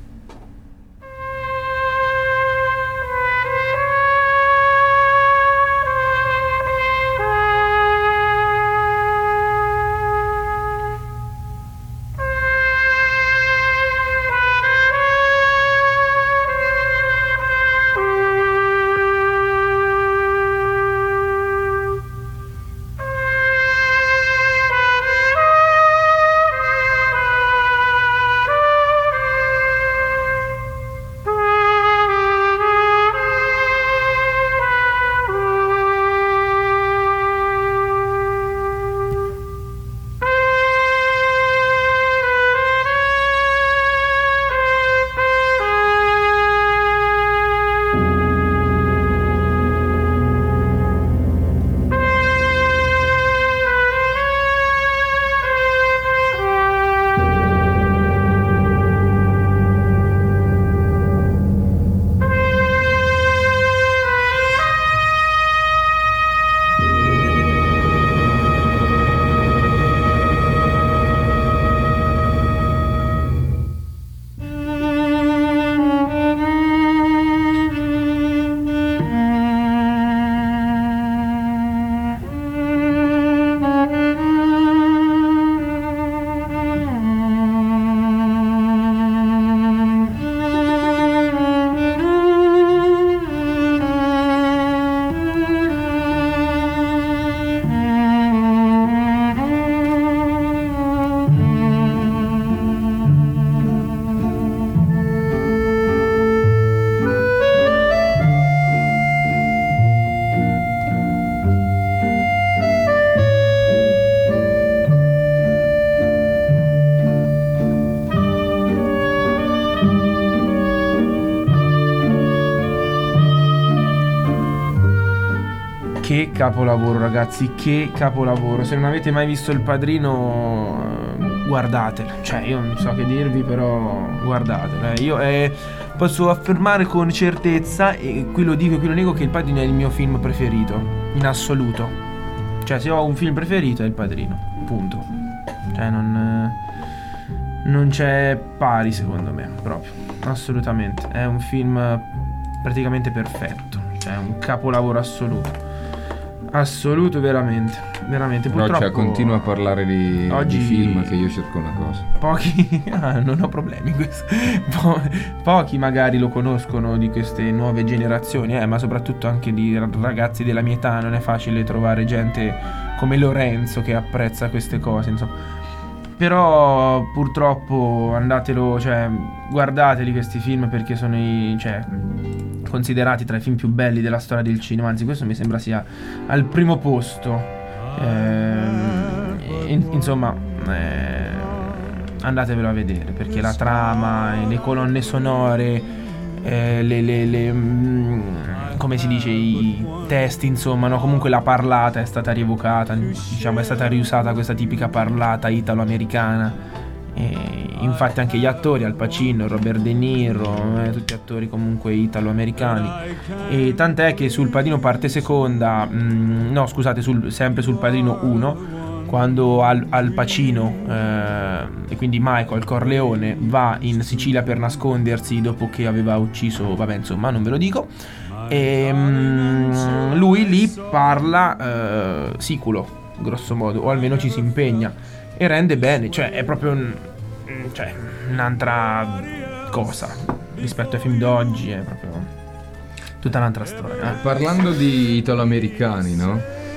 Che capolavoro, ragazzi, che capolavoro. Se non avete mai visto Il Padrino, guardatelo. Cioè, io non so che dirvi, però guardatelo. Io posso affermare con certezza, e qui lo dico e qui lo nego, che Il Padrino è il mio film preferito in assoluto. Cioè, se ho un film preferito è Il Padrino, punto. Cioè, non c'è pari, secondo me, proprio, assolutamente. È un film praticamente perfetto. Cioè, è un capolavoro assoluto. Assoluto, veramente. Purtroppo Roccia continua a parlare di film, che io cerco una cosa. Pochi non ho problemi in questo. Pochi magari lo conoscono di queste nuove generazioni, ma soprattutto anche di ragazzi della mia età. Non è facile trovare gente come Lorenzo che apprezza queste cose, insomma. Però purtroppo andatelo, cioè guardateli questi film, perché sono considerati tra i film più belli della storia del cinema. Anzi, questo mi sembra sia al primo posto. Insomma, andatevelo a vedere, perché la trama, le colonne sonore, come si dice, i testi, insomma, no? Comunque la parlata è stata rievocata, diciamo, è stata riusata questa tipica parlata italo-americana. Infatti anche gli attori, Al Pacino, Robert De Niro, tutti attori comunque italo-americani. E tant'è che sul Padrino parte seconda, no scusate, sempre sul Padrino 1, quando Al Pacino e quindi Michael Corleone va in Sicilia per nascondersi dopo che aveva ucciso, vabbè, insomma, non ve lo dico, e lui lì parla siculo, grosso modo, o almeno ci si impegna, e rende bene, cioè è proprio un'altra cosa rispetto ai film d'oggi, è proprio tutta un'altra storia. Parlando di italo-americani, no?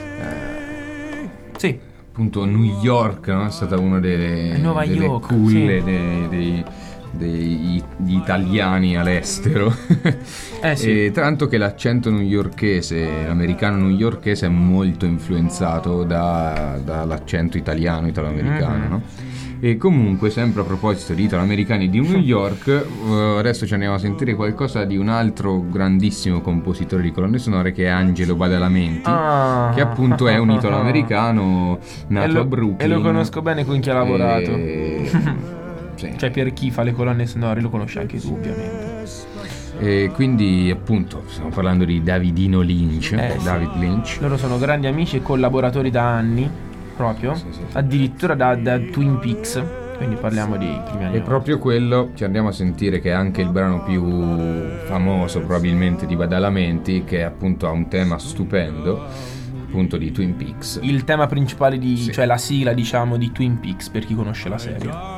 Sì. Appunto New York, no? È stata una delle York, culle sì. degli italiani all'estero. Sì. E tanto che l'accento newyorkese, l'americano newyorkese, è molto influenzato dall'accento italo-americano, no? E comunque, sempre a proposito di italo-americani di New York, adesso ci andiamo a sentire qualcosa di un altro grandissimo compositore di colonne sonore, che è Angelo Badalamenti, che appunto è un italo-americano nato a Brooklyn. E lo conosco bene con chi ha lavorato. Sì. Cioè, per chi fa le colonne sonore lo conosci anche tu, ovviamente. E quindi appunto stiamo parlando di Davidino Lynch, David Lynch. Loro sono grandi amici e collaboratori da anni, proprio, sì. addirittura da Twin Peaks, quindi parliamo di primi anni. E proprio quello ci andiamo a sentire, che è anche il brano più famoso probabilmente di Badalamenti, che appunto ha un tema stupendo, appunto di Twin Peaks. Il tema principale cioè la sigla, diciamo, di Twin Peaks, per chi conosce la serie.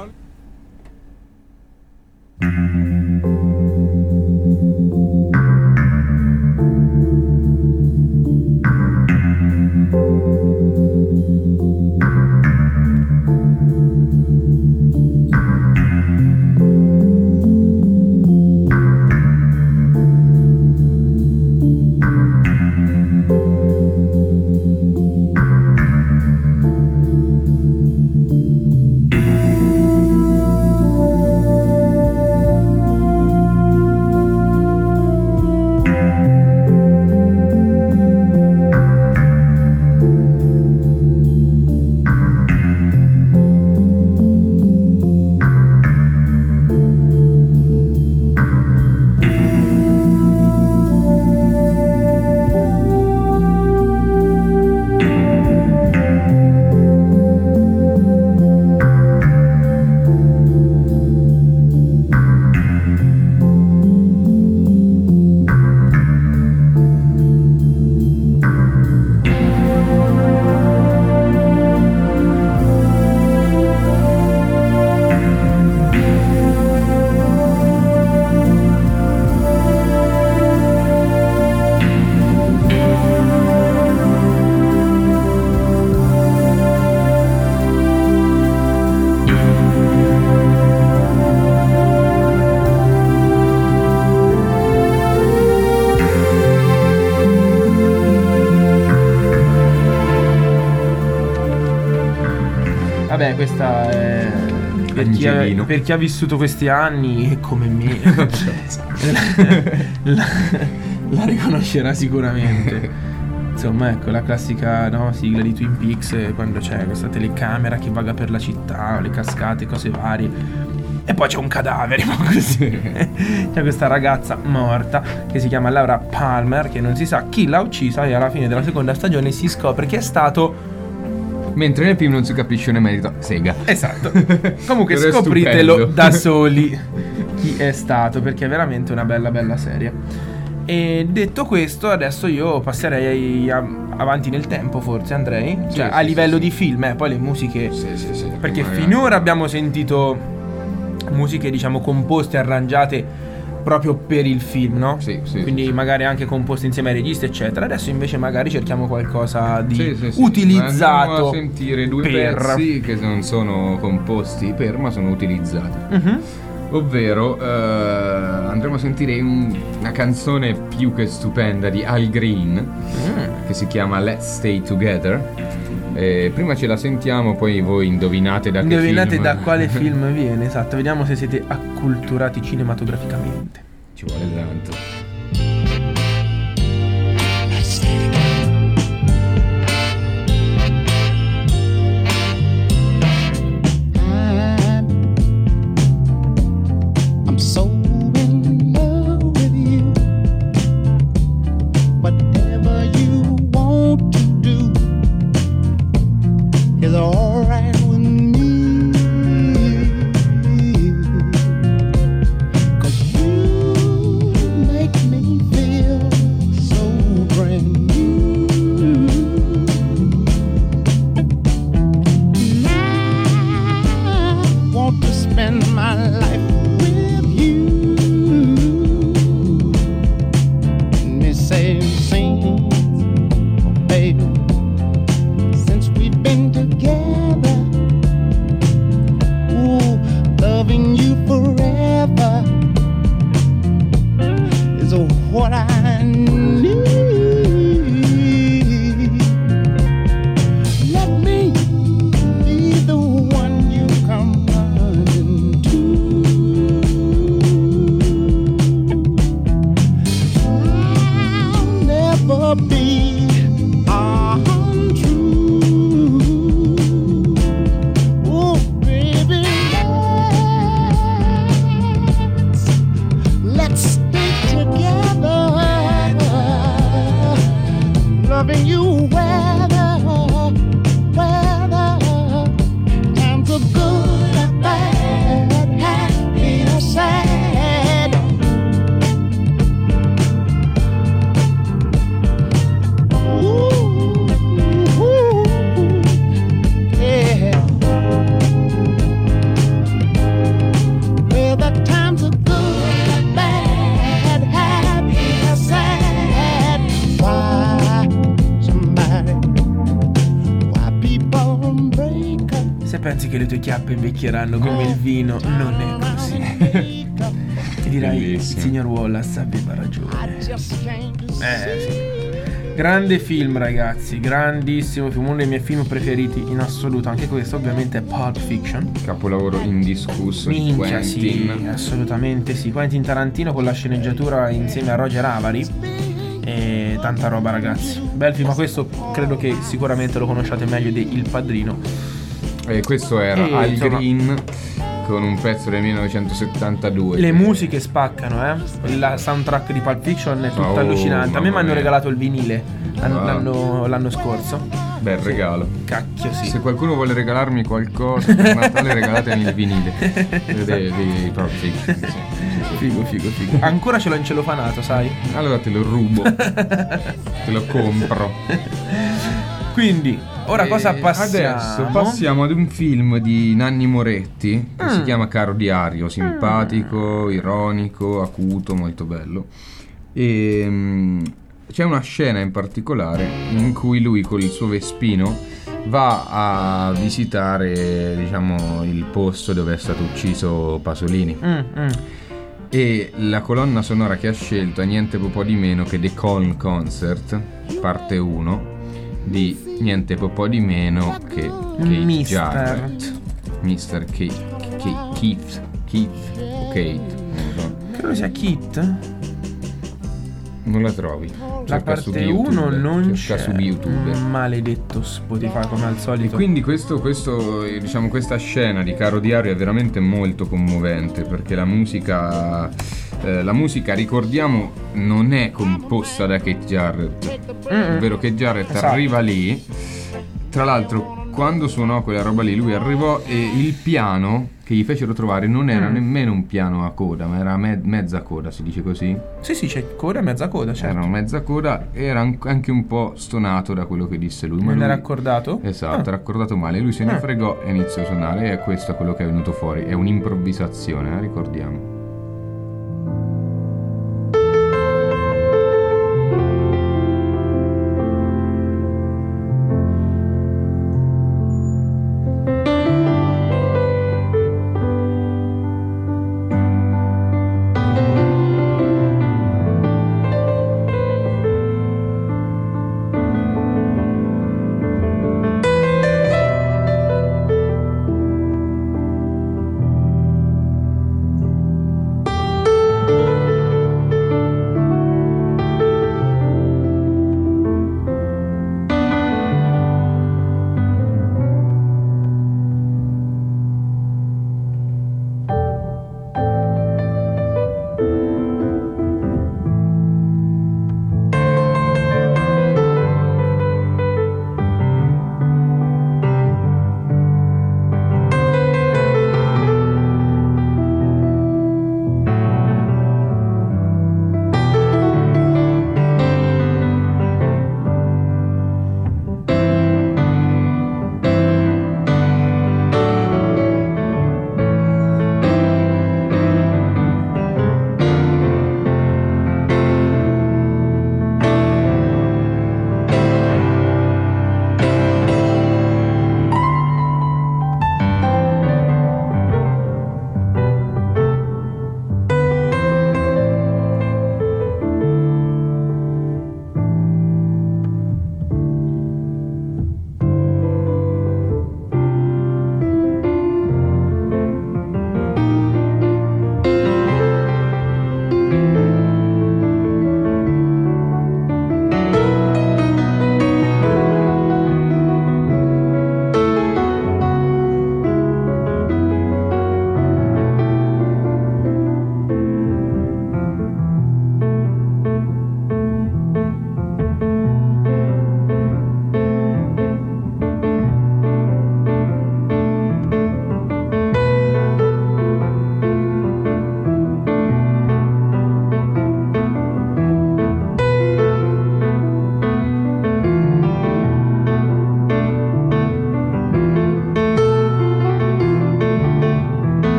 Vabbè, questa è per chi ha vissuto questi anni come me la riconoscerà sicuramente. Insomma, ecco la classica, no, sigla di Twin Peaks, quando c'è questa telecamera che vaga per la città, le cascate, cose varie, e poi c'è un cadavere, ma così. C'è questa ragazza morta che si chiama Laura Palmer, che non si sa chi l'ha uccisa, e alla fine della seconda stagione si scopre che è stato, mentre nel film non si capisce ne merito Sega. Esatto. Comunque Però è scopritelo stupendo da soli chi è stato, perché è veramente una bella serie. E detto questo, adesso io passerei avanti nel tempo, forse andrei, cioè a livello di film, poi le musiche, perché finora abbiamo sentito musiche, diciamo, composte, arrangiate proprio per il film, no? Sì, quindi magari anche composti insieme ai registi eccetera. Adesso invece magari cerchiamo qualcosa di Sì. utilizzato. Andiamo a sentire due pezzi che non sono composti per, ma sono utilizzati. Ovvero andremo a sentire una canzone più che stupenda di Al Green che si chiama Let's Stay Together. Prima ce la sentiamo, poi voi indovinate da che film. Da quale film viene, esatto. Vediamo se siete acculturati cinematograficamente. Ci vuole tanto. Pensi che le tue chiappe invecchieranno come il vino, non è così. Ti dirai, Bellissimo. il signor Wallace aveva ragione. Sì. Grande film, ragazzi, grandissimo film, uno dei miei film preferiti in assoluto. Anche questo ovviamente è Pulp Fiction. Capolavoro indiscusso di Minchia, Quentin. sì, assolutamente sì. Quentin Tarantino con la sceneggiatura insieme a Roger Avary. E tanta roba, ragazzi. Bel film, ma questo credo che sicuramente lo conosciate meglio di Il Padrino. E questo era Al insomma, Green con un pezzo del 1972. Le musiche spaccano, La soundtrack di Pulp Fiction è tutta allucinante. A me mi hanno regalato il vinile l'anno scorso. Bel regalo. Cacchio, sì. Se qualcuno vuole regalarmi qualcosa per Natale, regalatemi il vinile di Pulp Fiction. Sì. Figo. Ancora ce l'ho incellofanato, sai? Allora te lo rubo. Te lo compro. Quindi ora cosa passiamo? Adesso passiamo ad un film di Nanni Moretti che si chiama Caro Diario, simpatico, ironico, acuto, molto bello. E c'è una scena in particolare in cui lui con il suo Vespino va a visitare, diciamo, il posto dove è stato ucciso Pasolini. E la colonna sonora che ha scelto è niente po' di meno che The Colne Concert, parte 1, di niente po' di meno che Keith Jarrett. Mr. Keith o Kate, non lo so. Credo sia Kit. Non la trovi. La parte 1 non cerca c'è. su YouTube. Maledetto Spotify, come al solito. E quindi questo diciamo, questa scena di Caro Diario è veramente molto commovente, perché la musica, ricordiamo, non è composta da Keith Jarrett, ovvero Keith Jarrett arriva lì. Tra l'altro, quando suonò quella roba lì, lui arrivò e il piano che gli fecero trovare non era nemmeno un piano a coda, ma era mezza coda, si dice così? Sì, c'è coda e mezza coda, certo. Era mezza coda, era anche un po' stonato da quello che disse lui. Non era accordato? Esatto, era accordato male. Lui se ne fregò e iniziò a suonare, e questo è quello che è venuto fuori. È un'improvvisazione, ricordiamo.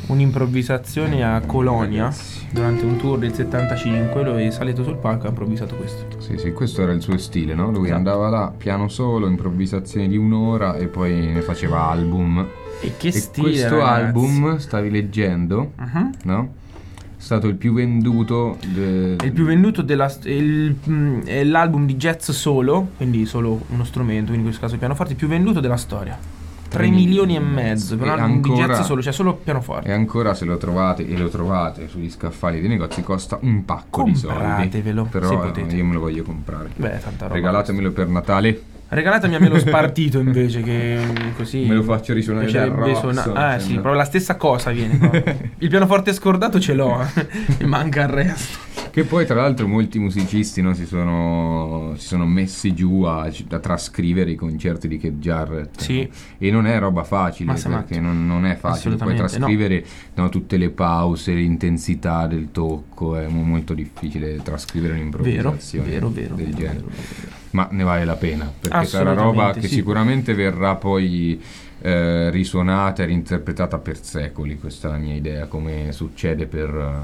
un'improvvisazione a Colonia durante un tour del 75. Lui è salito sul palco e ha improvvisato questo. Sì, questo era il suo stile, no? Lui Esatto. andava là, piano solo, improvvisazioni di un'ora e poi ne faceva album. E che E stile, questo ragazzi. album, stavi leggendo, Mhm. no? È stato il più venduto È il più venduto è l'album di jazz solo, quindi solo uno strumento, quindi in questo caso il pianoforte, il più venduto della storia. 3 milioni e mezzo per un E album di ancora- jazz solo, cioè solo pianoforte. E ancora se lo trovate, e lo trovate sugli scaffali dei negozi, costa un pacco di soldi. Compratevelo, se Però potete. io me lo voglio comprare. Beh, tanta roba. Regalatemelo per Natale. Regalatemi a me lo spartito invece, che così Me lo faccio risuonare mi dal piacerebbe rosso, suonare. Sì, sembra. proprio la stessa cosa viene qua. Il pianoforte scordato ce l'ho, mi manca il resto. Che poi tra l'altro molti musicisti, no, si sono messi giù a trascrivere i concerti di Keith Jarrett. Sì. E non è roba facile, Ma sei perché matto. non è facile poi Assolutamente, trascrivere, no, tutte le pause, l'intensità del tocco, è molto difficile trascrivere un'improvvisazione Vero, del genere. vero. Ma ne vale la pena, perché sarà Assolutamente, roba che sì. sicuramente verrà poi risuonata e reinterpretata per secoli. Questa è la mia idea, come succede per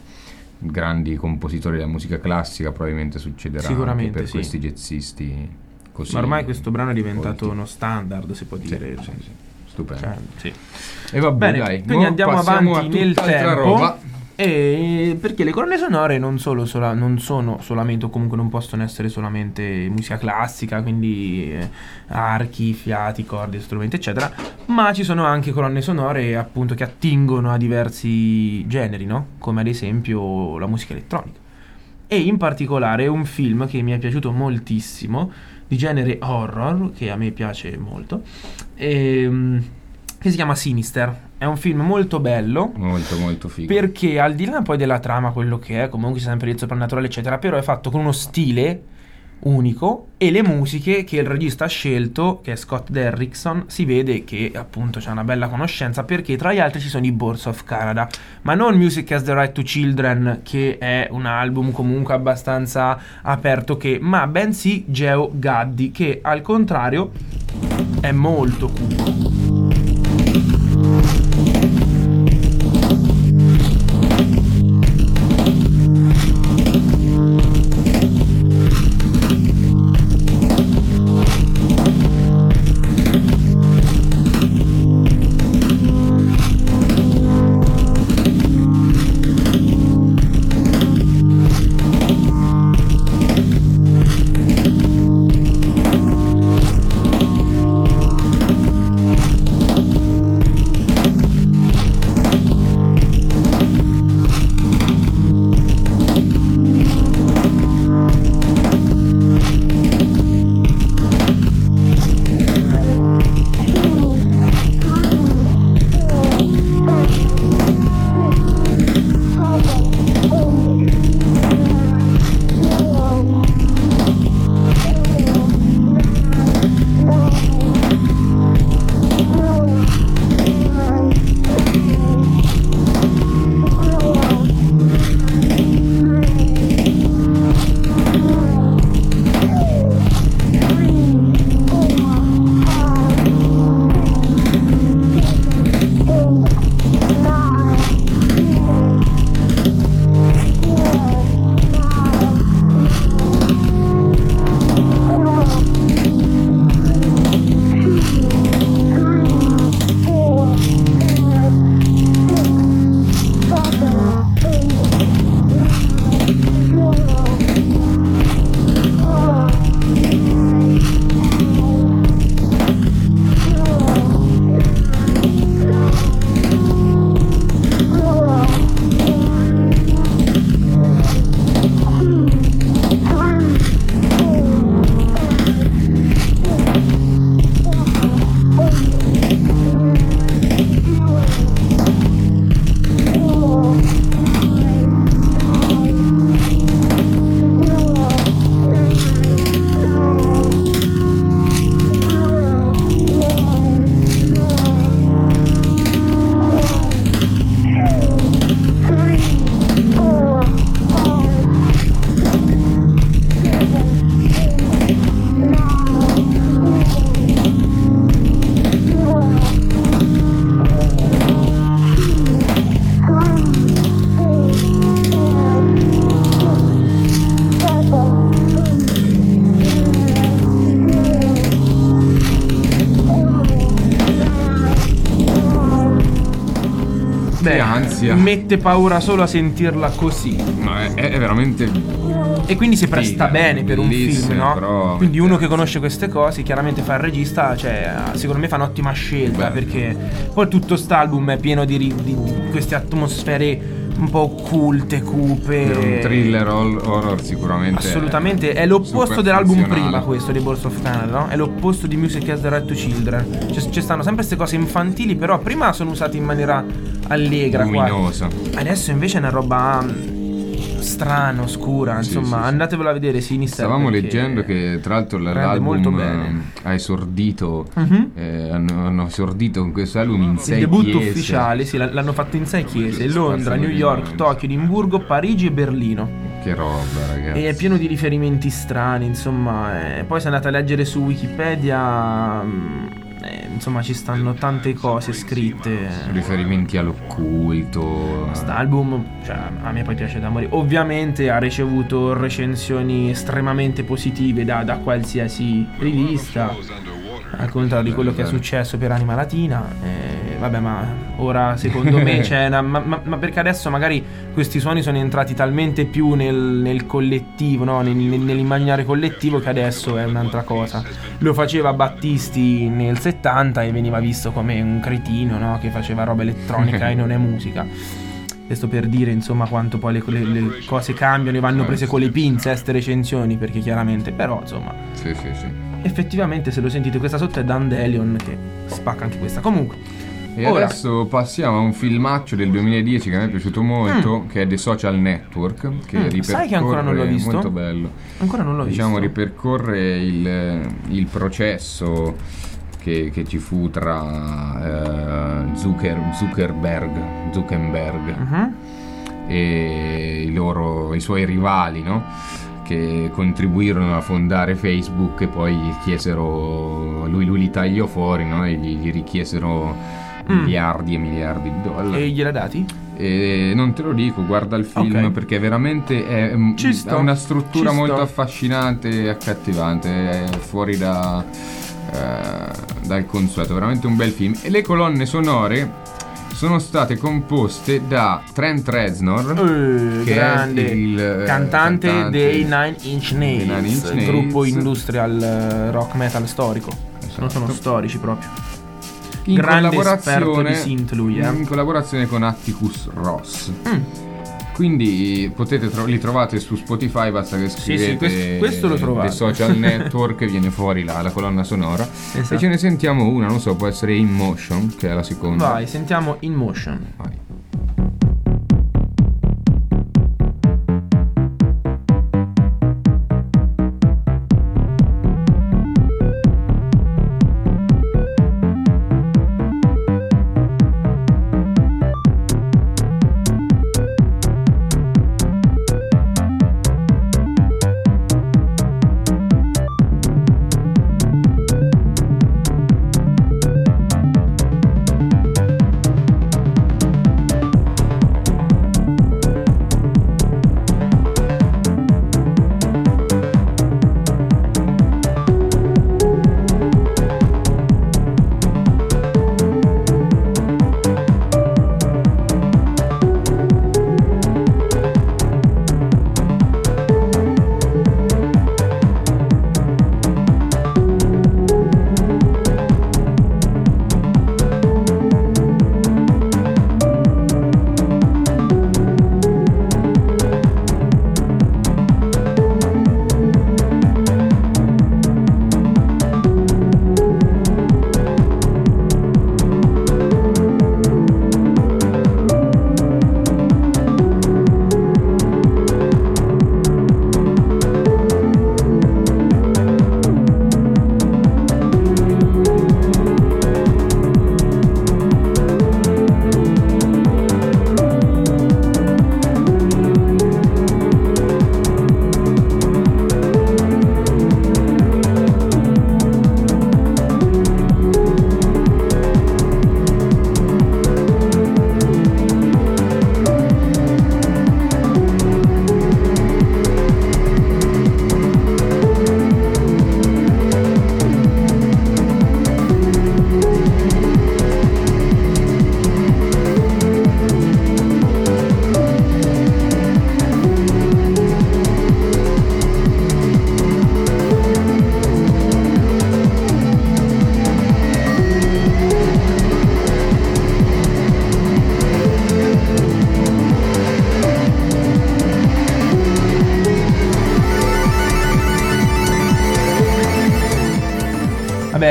grandi compositori della musica classica, probabilmente succederà anche Sicuramente, per sì. questi jazzisti così. Ma ormai questo brano è diventato colti. uno standard, si può dire. Sì. Stupendo. Cioè, sì. E vabbè, Bene, dai, quindi mo andiamo passiamo avanti a nel tutt'altra tempo. roba. E perché le colonne sonore non sono solamente, o comunque non possono essere solamente musica classica, quindi archi, fiati, corde, strumenti eccetera, ma ci sono anche colonne sonore appunto che attingono a diversi generi, no? Come ad esempio la musica elettronica. E in particolare un film che mi è piaciuto moltissimo, di genere horror, che a me piace molto, che si chiama Sinister. È un film molto bello, Molto molto figo. perché al di là poi della trama, quello che è, comunque c'è sempre il soprannaturale eccetera, però è fatto con uno stile unico, e le musiche che il regista ha scelto, che è Scott Derrickson, si vede che appunto c'è una bella conoscenza, perché tra gli altri ci sono i Boards of Canada, ma non Music Has the Right to Children, che è un album comunque abbastanza aperto, ma bensì Geo Gaddi, che al contrario è molto cupo. Che ansia. mette paura solo a sentirla così. No, è veramente. E quindi si presta Figa, bene per un film, bellissima, no? però- Quindi uno che conosce queste cose, chiaramente fa il regista, cioè secondo me fa un'ottima scelta, Beh. perché poi tutto st'album è pieno di queste atmosfere un po' occulte, cupe. Per un thriller horror sicuramente. Assolutamente, è l'opposto super dell'album funzionale. prima, questo di Balls of Canada, no? È l'opposto di Music Has the Right to Children. Ci stanno sempre queste cose infantili, però prima sono usate in maniera allegra, Luminosa. adesso invece è una roba strana, oscura, insomma, sì. andatevelo a vedere, Sinister. Stavamo perché leggendo che tra l'altro rende molto l'album bene. ha esordito, Mhm. hanno esordito con questo album in Il 6 debutto chiese. ufficiale, sì, l'hanno fatto in 6 chiese: Sì, Londra, New York, spazzano Tokyo, Edimburgo, Parigi e Berlino. Che roba, ragazzi. E è pieno di riferimenti strani, insomma. Poi se andate a leggere su Wikipedia, insomma, ci stanno tante cose scritte. Riferimenti all'occulto. Quest'album, cioè, a me poi piace da morire. Ovviamente ha ricevuto recensioni estremamente positive da qualsiasi rivista, al contrario di quello che è successo per Anima Latina. Vabbè, ma ora secondo me c'è ma perché adesso magari questi suoni sono entrati talmente più nel collettivo, no? Nell'immaginario collettivo, che adesso è un'altra cosa. Lo faceva Battisti nel 70 e veniva visto come un cretino, no? Che faceva roba elettronica e non è musica. Questo per dire, insomma, quanto poi le cose cambiano e vanno prese con le pinze ste recensioni, perché chiaramente, però insomma, Sì. effettivamente se lo sentite, questa sotto è Dandelion, che spacca anche questa. Comunque, E ora adesso passiamo a un filmaccio del 2010 che a me è piaciuto molto, che è The Social Network, che ripercorre, sai che ancora non l'ho visto? molto bello. ancora non l'ho Diciamo visto. ripercorre il processo che ci fu tra Zuckerberg Mhm. e i suoi rivali, no? Che contribuirono a fondare Facebook e poi gli chiesero, lui li tagliò fuori, no? E gli richiesero miliardi e miliardi di dollari. E gliel'ha dati? E non te lo dico, guarda il film, Ok. perché veramente Ci ha sto, una struttura ci molto sto. affascinante e accattivante, è fuori dal consueto, veramente un bel film. E le colonne sonore sono state composte da Trent Reznor, che grande è il cantante dei Nine Inch dei Nine Nails, Inch il Nails. gruppo industrial rock metal storico. Esatto. Sono storici proprio. in grande collaborazione esperto di synth lui, in collaborazione con Atticus Ross. Mm. Quindi li trovate su Spotify, basta che Sì, scrivete questo lo trovate. The Social Network, viene fuori la colonna sonora. Esatto. E ce ne sentiamo una, non so, può essere In Motion, che è la seconda. Vai, sentiamo In Motion. Vai.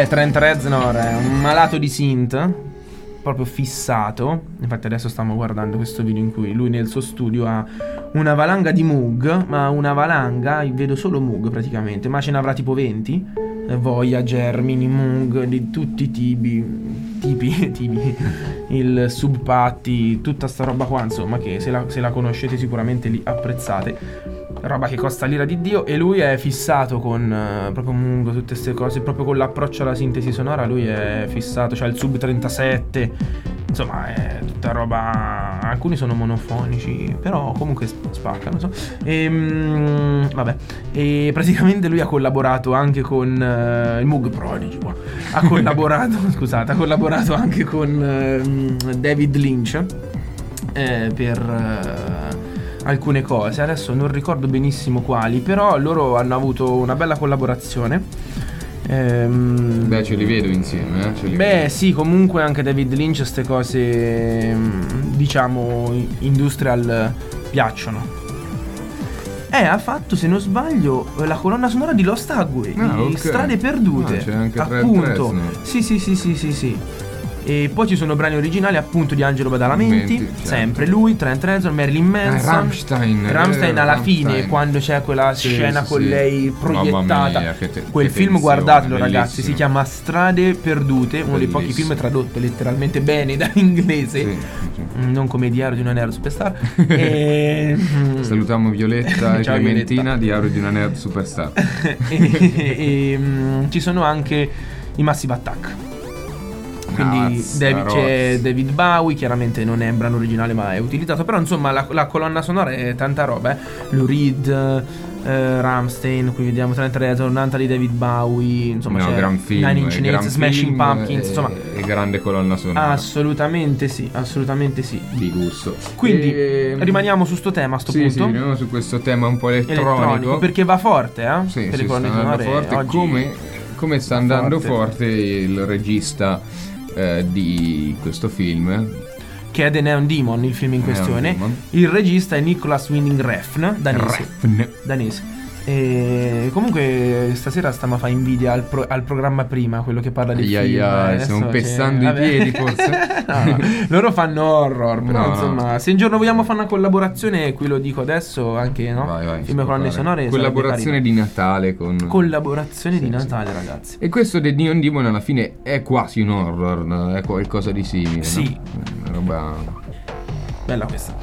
Trent Reznor è un malato di synth, proprio fissato. Infatti adesso stiamo guardando questo video in cui lui nel suo studio ha una valanga di Moog, ma una valanga, vedo solo Moog praticamente, ma ce ne avrà tipo 20, Voyager, Mini Moog, di tutti i tipi, il Sub Patty, tutta sta roba qua, insomma, che se la conoscete sicuramente li apprezzate. Roba che costa l'ira di Dio, e lui è fissato con proprio Moog, tutte queste cose, proprio con l'approccio alla sintesi sonora lui è fissato, cioè il Sub 37, insomma è tutta roba, alcuni sono monofonici, però comunque spaccano, so. Vabbè, e praticamente lui ha collaborato anche con il Moog Prodigy, ha collaborato, scusate, ha collaborato anche con David Lynch per alcune cose, adesso non ricordo benissimo quali, però loro hanno avuto una bella collaborazione. Beh, ce li vedo insieme, Beh, sì, comunque anche David Lynch queste cose, diciamo, industrial piacciono. Ha fatto, se non sbaglio, la colonna sonora di Lost Highway, di okay. Strade Perdute, c'è anche appunto. Sì. E poi ci sono brani originali appunto di Angelo Badalamenti, certo. Sempre lui, Trent Reznor, Marilyn Manson, Rammstein alla fine, quando c'è quella scena con lei proiettata. Mamma mia, quel film, guardatelo ragazzi, bellissimo. si chiama Strade Perdute, uno dei pochi film tradotto letteralmente bene dall'inglese, sì. Non come Diario di una Nerd Superstar. Salutiamo Violetta e Ciao, Clementina, Violetta. Diario di una Nerd Superstar. Ci sono anche i Massive Attack. Quindi c'è David Bowie, chiaramente non è un brano originale ma è utilizzato, però insomma la colonna sonora è tanta roba, Lou Reed, Rammstein, qui vediamo Trent Reznor, Nanta di David Bowie, insomma c'è gran film, Nine Inch Nails, Smashing Pumpkins, insomma è grande colonna sonora. Assolutamente sì. Di gusto. Quindi rimaniamo su sto tema a sto punto. Sì, rimaniamo su questo tema un po' elettronico perché va forte, Sì, per le colonne sta andando sonore forte, oggi come sta andando forte il regista di questo film, che è The Neon Demon, il film in questione. Il regista è Nicholas Winding Refn, danese. E comunque stasera stiamo a fare invidia al programma prima, quello che parla di film. Stiamo pestando i piedi forse. No, loro fanno horror, però insomma, se un giorno vogliamo fare una collaborazione, qui lo dico adesso, anche vai, film e colonne sonore, collaborazione di Natale di Natale, ragazzi. E questo The Neon Demon alla fine è quasi un horror, è qualcosa di simile, sì, una roba bella questa.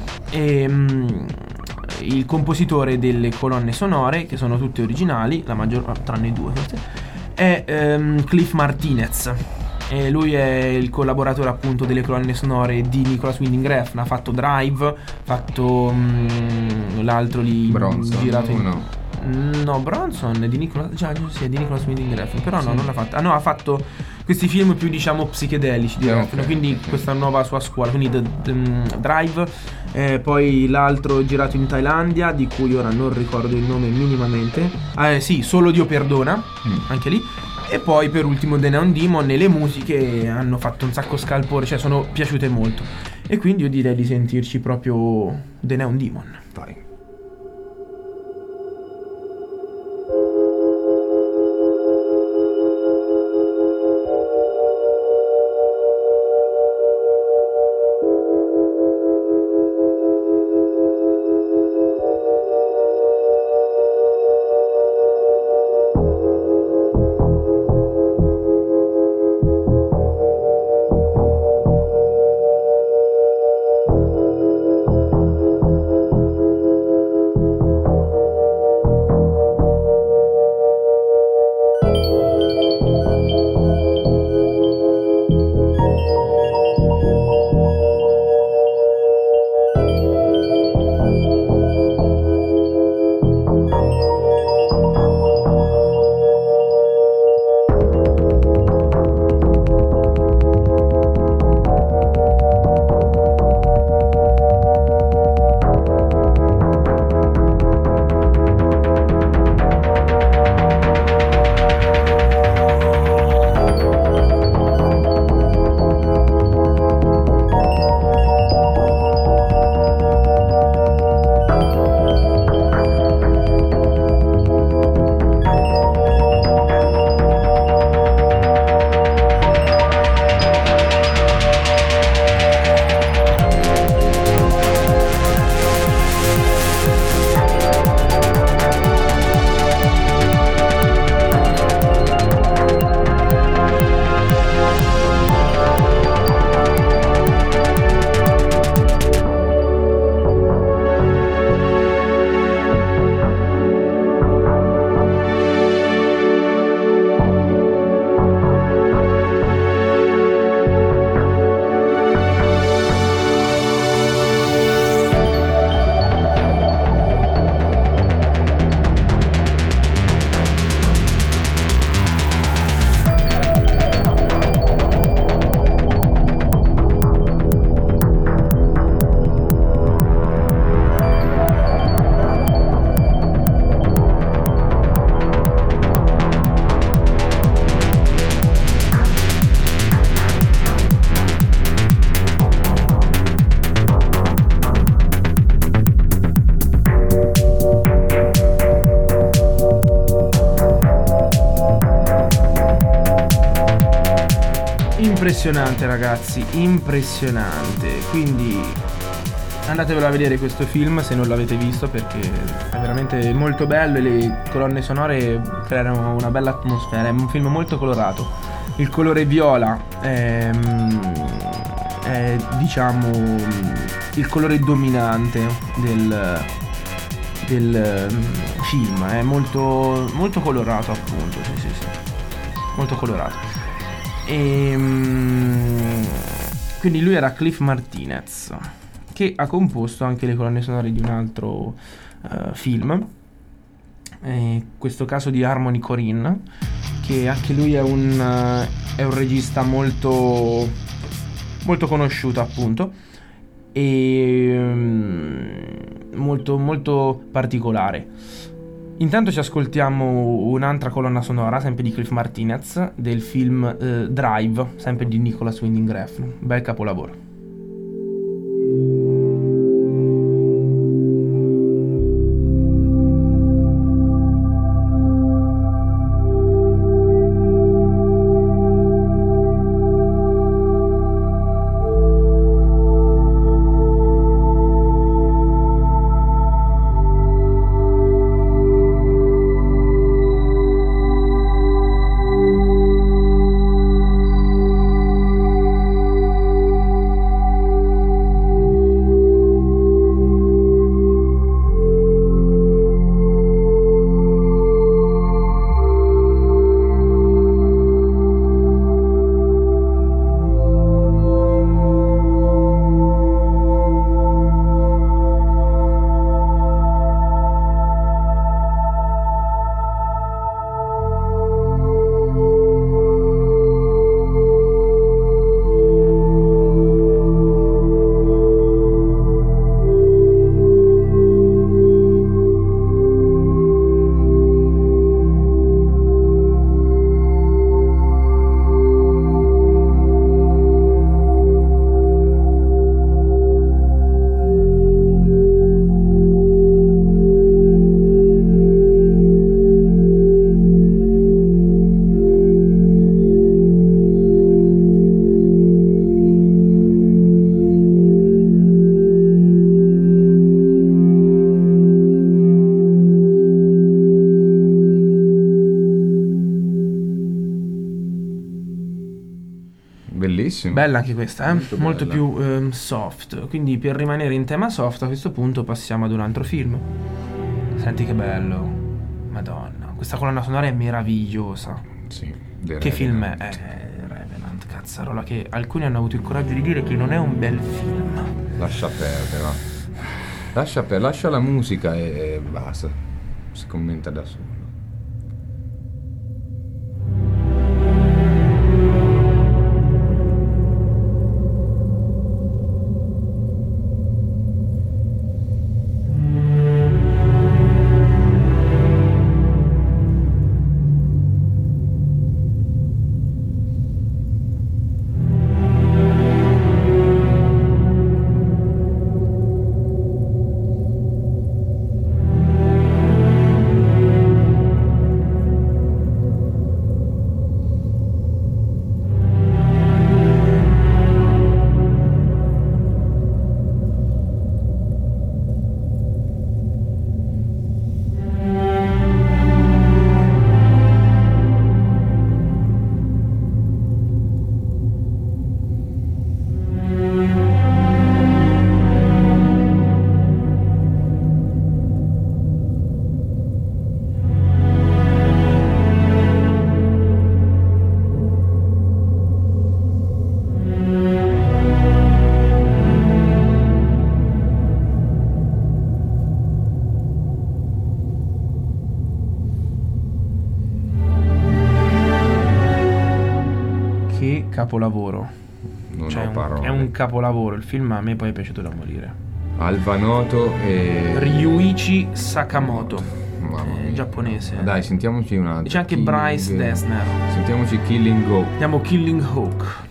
Il compositore delle colonne sonore, che sono tutte originali, la maggior, tranne due forse, è Cliff Martinez. E lui è il collaboratore appunto delle colonne sonore di Nicholas Winding Refn. Ha fatto Drive, ha fatto l'altro lì Bronson, girato in... no? Bronson è di Nicholas, è di Nicholas Winding Refn, però no, non l'ha fatto. Ha fatto questi film più, diciamo, psichedelici di Refn, quindi questa nuova sua scuola, quindi Drive, poi l'altro girato in Thailandia, di cui ora non ricordo il nome minimamente. Sì, Solo Dio perdona, anche lì. E poi per ultimo The Neon Demon, e le musiche hanno fatto un sacco scalpore, cioè sono piaciute molto. E quindi io direi di sentirci proprio The Neon Demon. Vai. impressionante ragazzi, impressionante. Quindi andatevelo a vedere questo film se non l'avete visto, perché è veramente molto bello e le colonne sonore creano una bella atmosfera. È un film molto colorato. Il colore viola è diciamo il colore dominante del film. È molto, molto colorato, appunto. Sì, molto colorato. Quindi lui era Cliff Martinez, che ha composto anche le colonne sonore di un altro film, in questo caso di Harmony Korine, che anche lui è un regista molto, molto conosciuto, appunto, e molto, molto particolare. Intanto ci ascoltiamo un'altra colonna sonora, sempre di Cliff Martinez, del film Drive, sempre di Nicholas Winding Refn. Bel capolavoro. Bellissimo. Bella anche questa, molto bella. più soft. Quindi per rimanere in tema soft, a questo punto passiamo ad un altro film. Senti che bello, Madonna, questa colonna sonora è meravigliosa. Sì, Che film è? Revenant, cazzarola, che alcuni hanno avuto il coraggio di dire che non è un bel film. Lascia perdere, va. Lascia la musica e basta. Si commenta da solo. Capolavoro. Non ho parole. È un capolavoro. Il film a me poi è piaciuto da morire. Alva Noto e Ryuichi Sakamoto, Mamma mia. giapponese. Dai, sentiamoci un altro. C'è anche Bryce Dessner. Sentiamoci Killing Go. Andiamo Killing Hawk.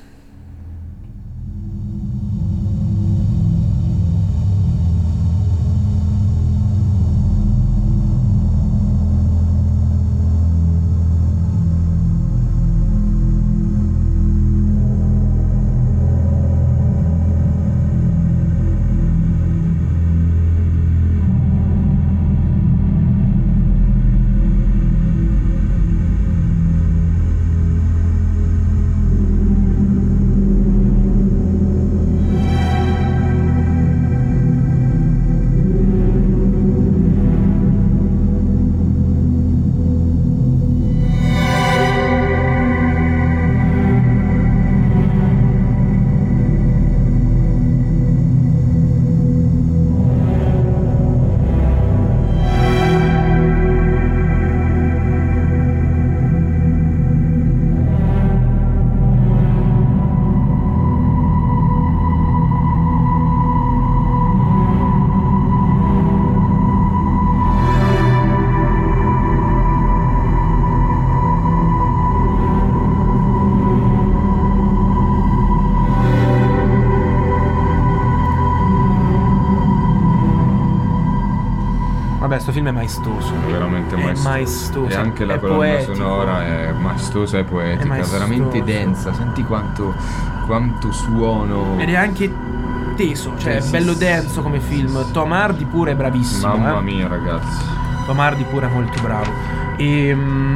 sto film è maestoso. È veramente maestoso. E anche la colonna poetico. sonora è maestosa e poetica, È maestoso. veramente densa. Senti quanto suono. Ed è anche teso, cioè è bello denso come film. Tom Hardy pure è bravissimo. Mamma mia, ragazzi. Tom Hardy pure è molto bravo. E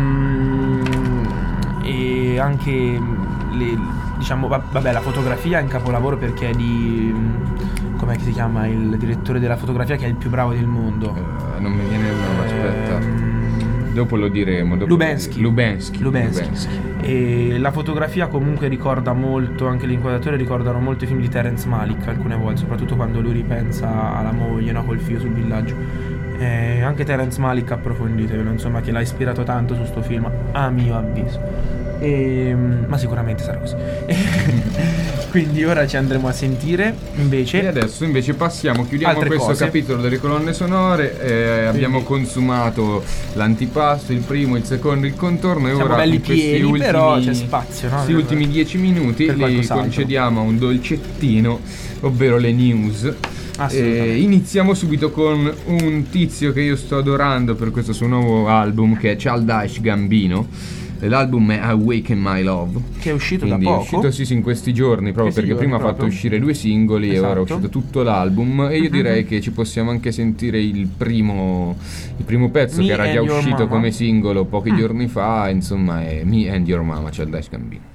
anche diciamo, vabbè, la fotografia è un capolavoro perché è di com'è che si chiama il direttore della fotografia che è il più bravo del mondo. Non mi viene il nome, aspetta. Dopo lo diremo. Lubensky. E la fotografia comunque ricorda molto, anche le inquadrature ricordano molto i film di Terrence Malick alcune volte, soprattutto quando lui ripensa alla moglie, no, col figlio sul villaggio. Anche Terrence Malick, approfonditevelo, insomma, che l'ha ispirato tanto su sto film, a mio avviso. Ma sicuramente sarà così. Quindi ora ci andremo a sentire invece. E adesso invece chiudiamo altre questo cose. capitolo delle colonne sonore. Abbiamo consumato l'antipasto, il primo, il secondo, il contorno. E Siamo ora belli con questi pieni, ultimi, però c'è spazio, no? Questi ultimi 10 minuti per li qualcos'altro. concediamo a un dolcettino, ovvero le news. Iniziamo subito con un tizio che io sto adorando per questo suo nuovo album, che è Childish Gambino. L'album è Awaken My Love, che è uscito quindi da poco. è uscito sì in questi giorni, proprio perché prima ha fatto uscire 2 singoli. Esatto. E ora è uscito tutto l'album. E io direi che ci possiamo anche sentire il primo pezzo, Me che era già and Your uscito Mama. come singolo pochi giorni fa. Insomma, è Me and Your Mama, Childish Gambino.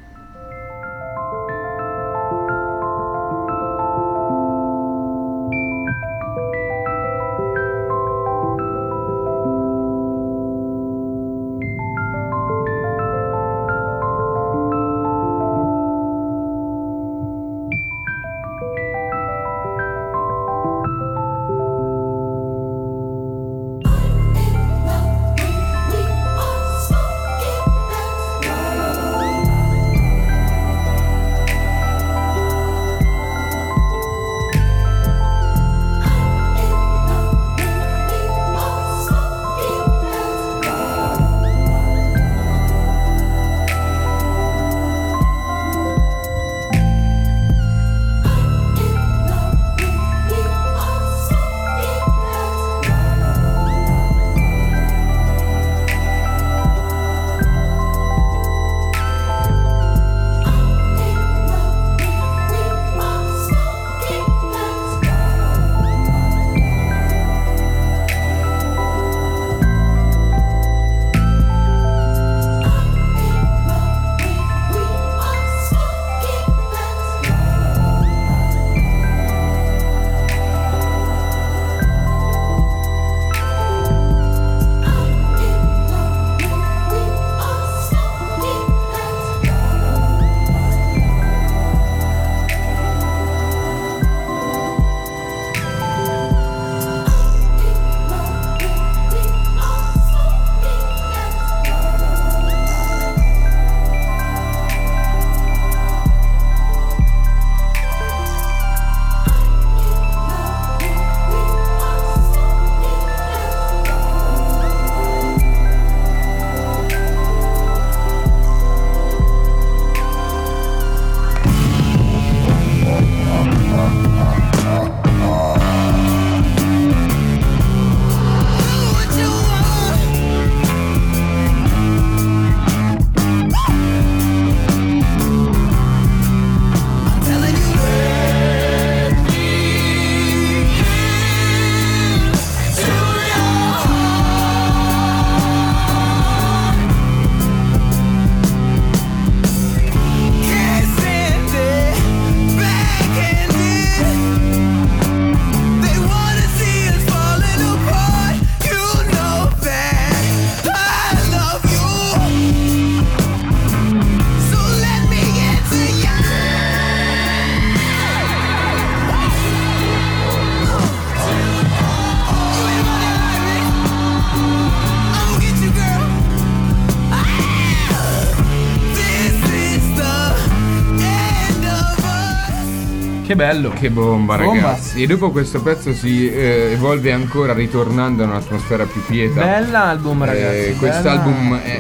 Che bello. Che bomba, ragazzi. E dopo questo pezzo si evolve ancora, ritornando a un'atmosfera più quieta. Bell'album, ragazzi. Quest'album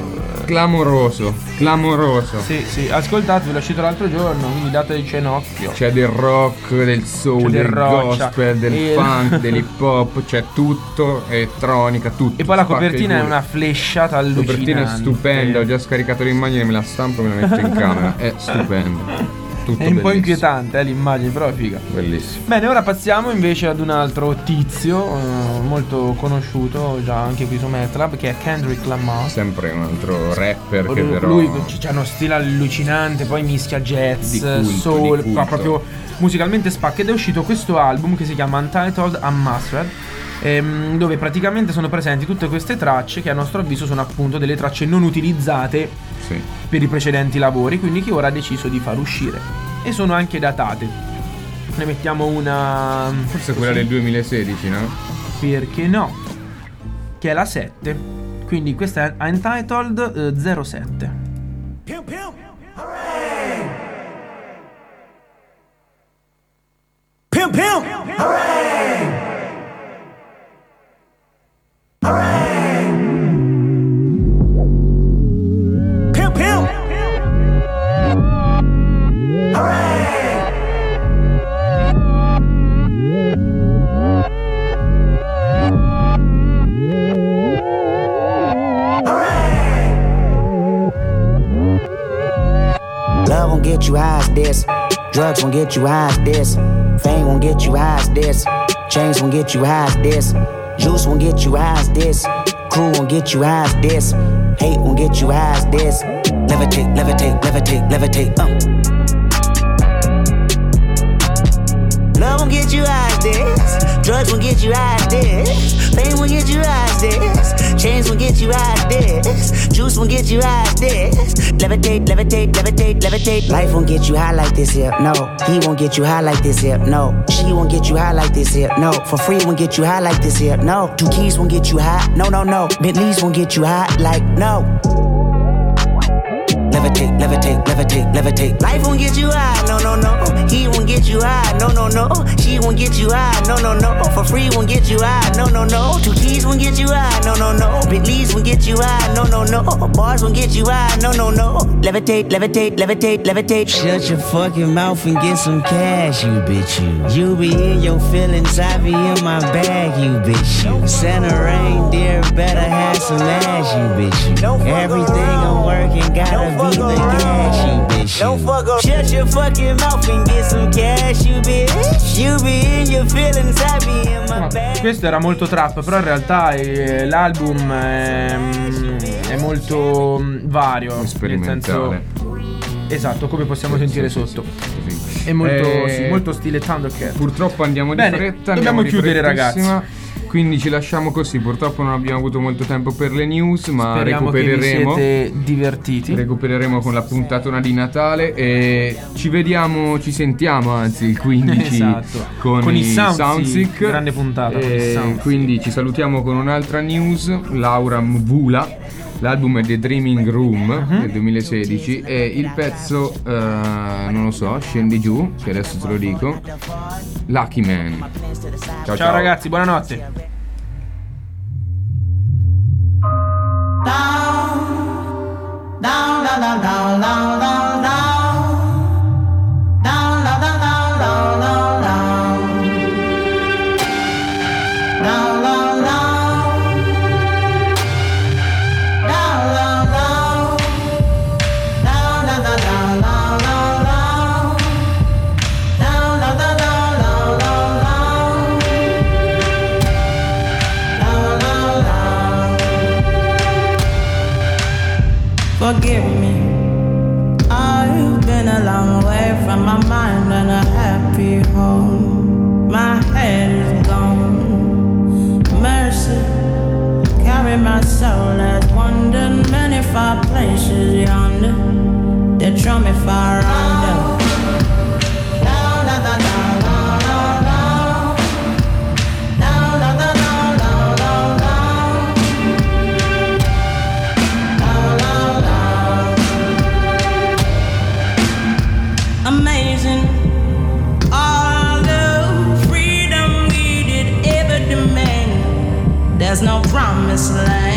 clamoroso. Sì, ascoltatelo, è uscito l'altro giorno, quindi dateci un occhio. C'è del rock, del soul, C'è del del roccia, gospel, del funk, dell'hip hop, c'è tutto, elettronica, tutto. E poi la Spacca copertina i è cuori. una flashata allucinante. La copertina è stupenda, ho già scaricato l'immagine, me la stampo e me la metto in camera. È stupenda. Tutto È un po' bellissimo. inquietante l'immagine, però è figa. Bellissimo. Bene, ora passiamo invece ad un altro tizio molto conosciuto già anche qui su MadClub, che è Kendrick Lamar. Sempre un altro rapper che però Lui c'ha uno stile allucinante, poi mischia jazz, Di culto, soul, di culto. fa proprio musicalmente spacca. Ed è uscito questo album che si chiama Untitled Unmastered, dove praticamente sono presenti tutte queste tracce che a nostro avviso sono appunto delle tracce non utilizzate per i precedenti lavori, quindi che ora ha deciso di far uscire, e sono anche datate. Ne mettiamo una, forse quella del 2016, no? Perché no? Che è la 7. Quindi questa è Untitled 07. Pew pew. Pew pew. Pew pew. Love won't get you high as this. Drugs won't get you high as this. Fame won't get you high as this. Chains won't get you high as this. Juice won't get you high as this. Crew won't get you high as this. Hate won't get you high as this. Levitate, levitate, levitate, levitate. Love won't get you high as this. Drugs won't get you high as this. Fame won't get you high as this. Chains won't get you high as this. Juice won't get you high as this. Levitate, levitate, levitate, levitate. Life won't get you high like this here, no. He won't get you high like this here, no. She won't get you high like this here, no. For free won't get you high like this here, no. 2 keys won't get you high, no, no, no. Bentleys won't get you high like, no. Levitate, levitate, levitate, levitate. Life won't get you high, no, no, no. He won't get you high, no, no, no. She won't get you high, no, no, no. For free won't get you high, no, no, no. 2 keys won't get you high, no, no, no. Bentleys won't get you high, no, no, no. Bars won't get you high, no, no, no. Levitate, levitate, levitate, levitate. Shut your fucking mouth and get some cash, you bitch, you. You be in your feelings, I be in my bag, you bitch, you. Santa reindeer better have some ass, you bitch, you. Everything I'm working gotta be the cash, you bitch, you. Shut your fucking mouth and get some cash, you bitch. You be in your feelings, I be in my bag. Questo era molto trap, però in realtà l'album è molto vario, sperimentale. Esatto, come possiamo sentire sotto. È molto, molto stile Thundercat. Purtroppo andiamo di fretta. Dobbiamo chiudere, ragazzi. Quindi ci lasciamo così. Purtroppo non abbiamo avuto molto tempo per le news, ma speriamo recupereremo. che vi siete divertiti. Recupereremo con la puntatona di Natale. E ci sentiamo anzi il 15 esatto. con i Soundsick. Grande puntata con i Soundsick. Quindi ci salutiamo con un'altra news. Laura Mvula. L'album è The Dreaming Room del 2016 e il pezzo, non lo so, scendi giù, che adesso te lo dico. Lucky Man. Ciao ciao ragazzi, buonanotte. Down, down, down, down, down, down, down. Forgive me, I've been a long way from my mind and a happy home. My head is gone. Mercy, carry my soul. Has wandered many far places yonder. They draw me far under. Amazing, all the freedom we did ever demand. There's no promised land.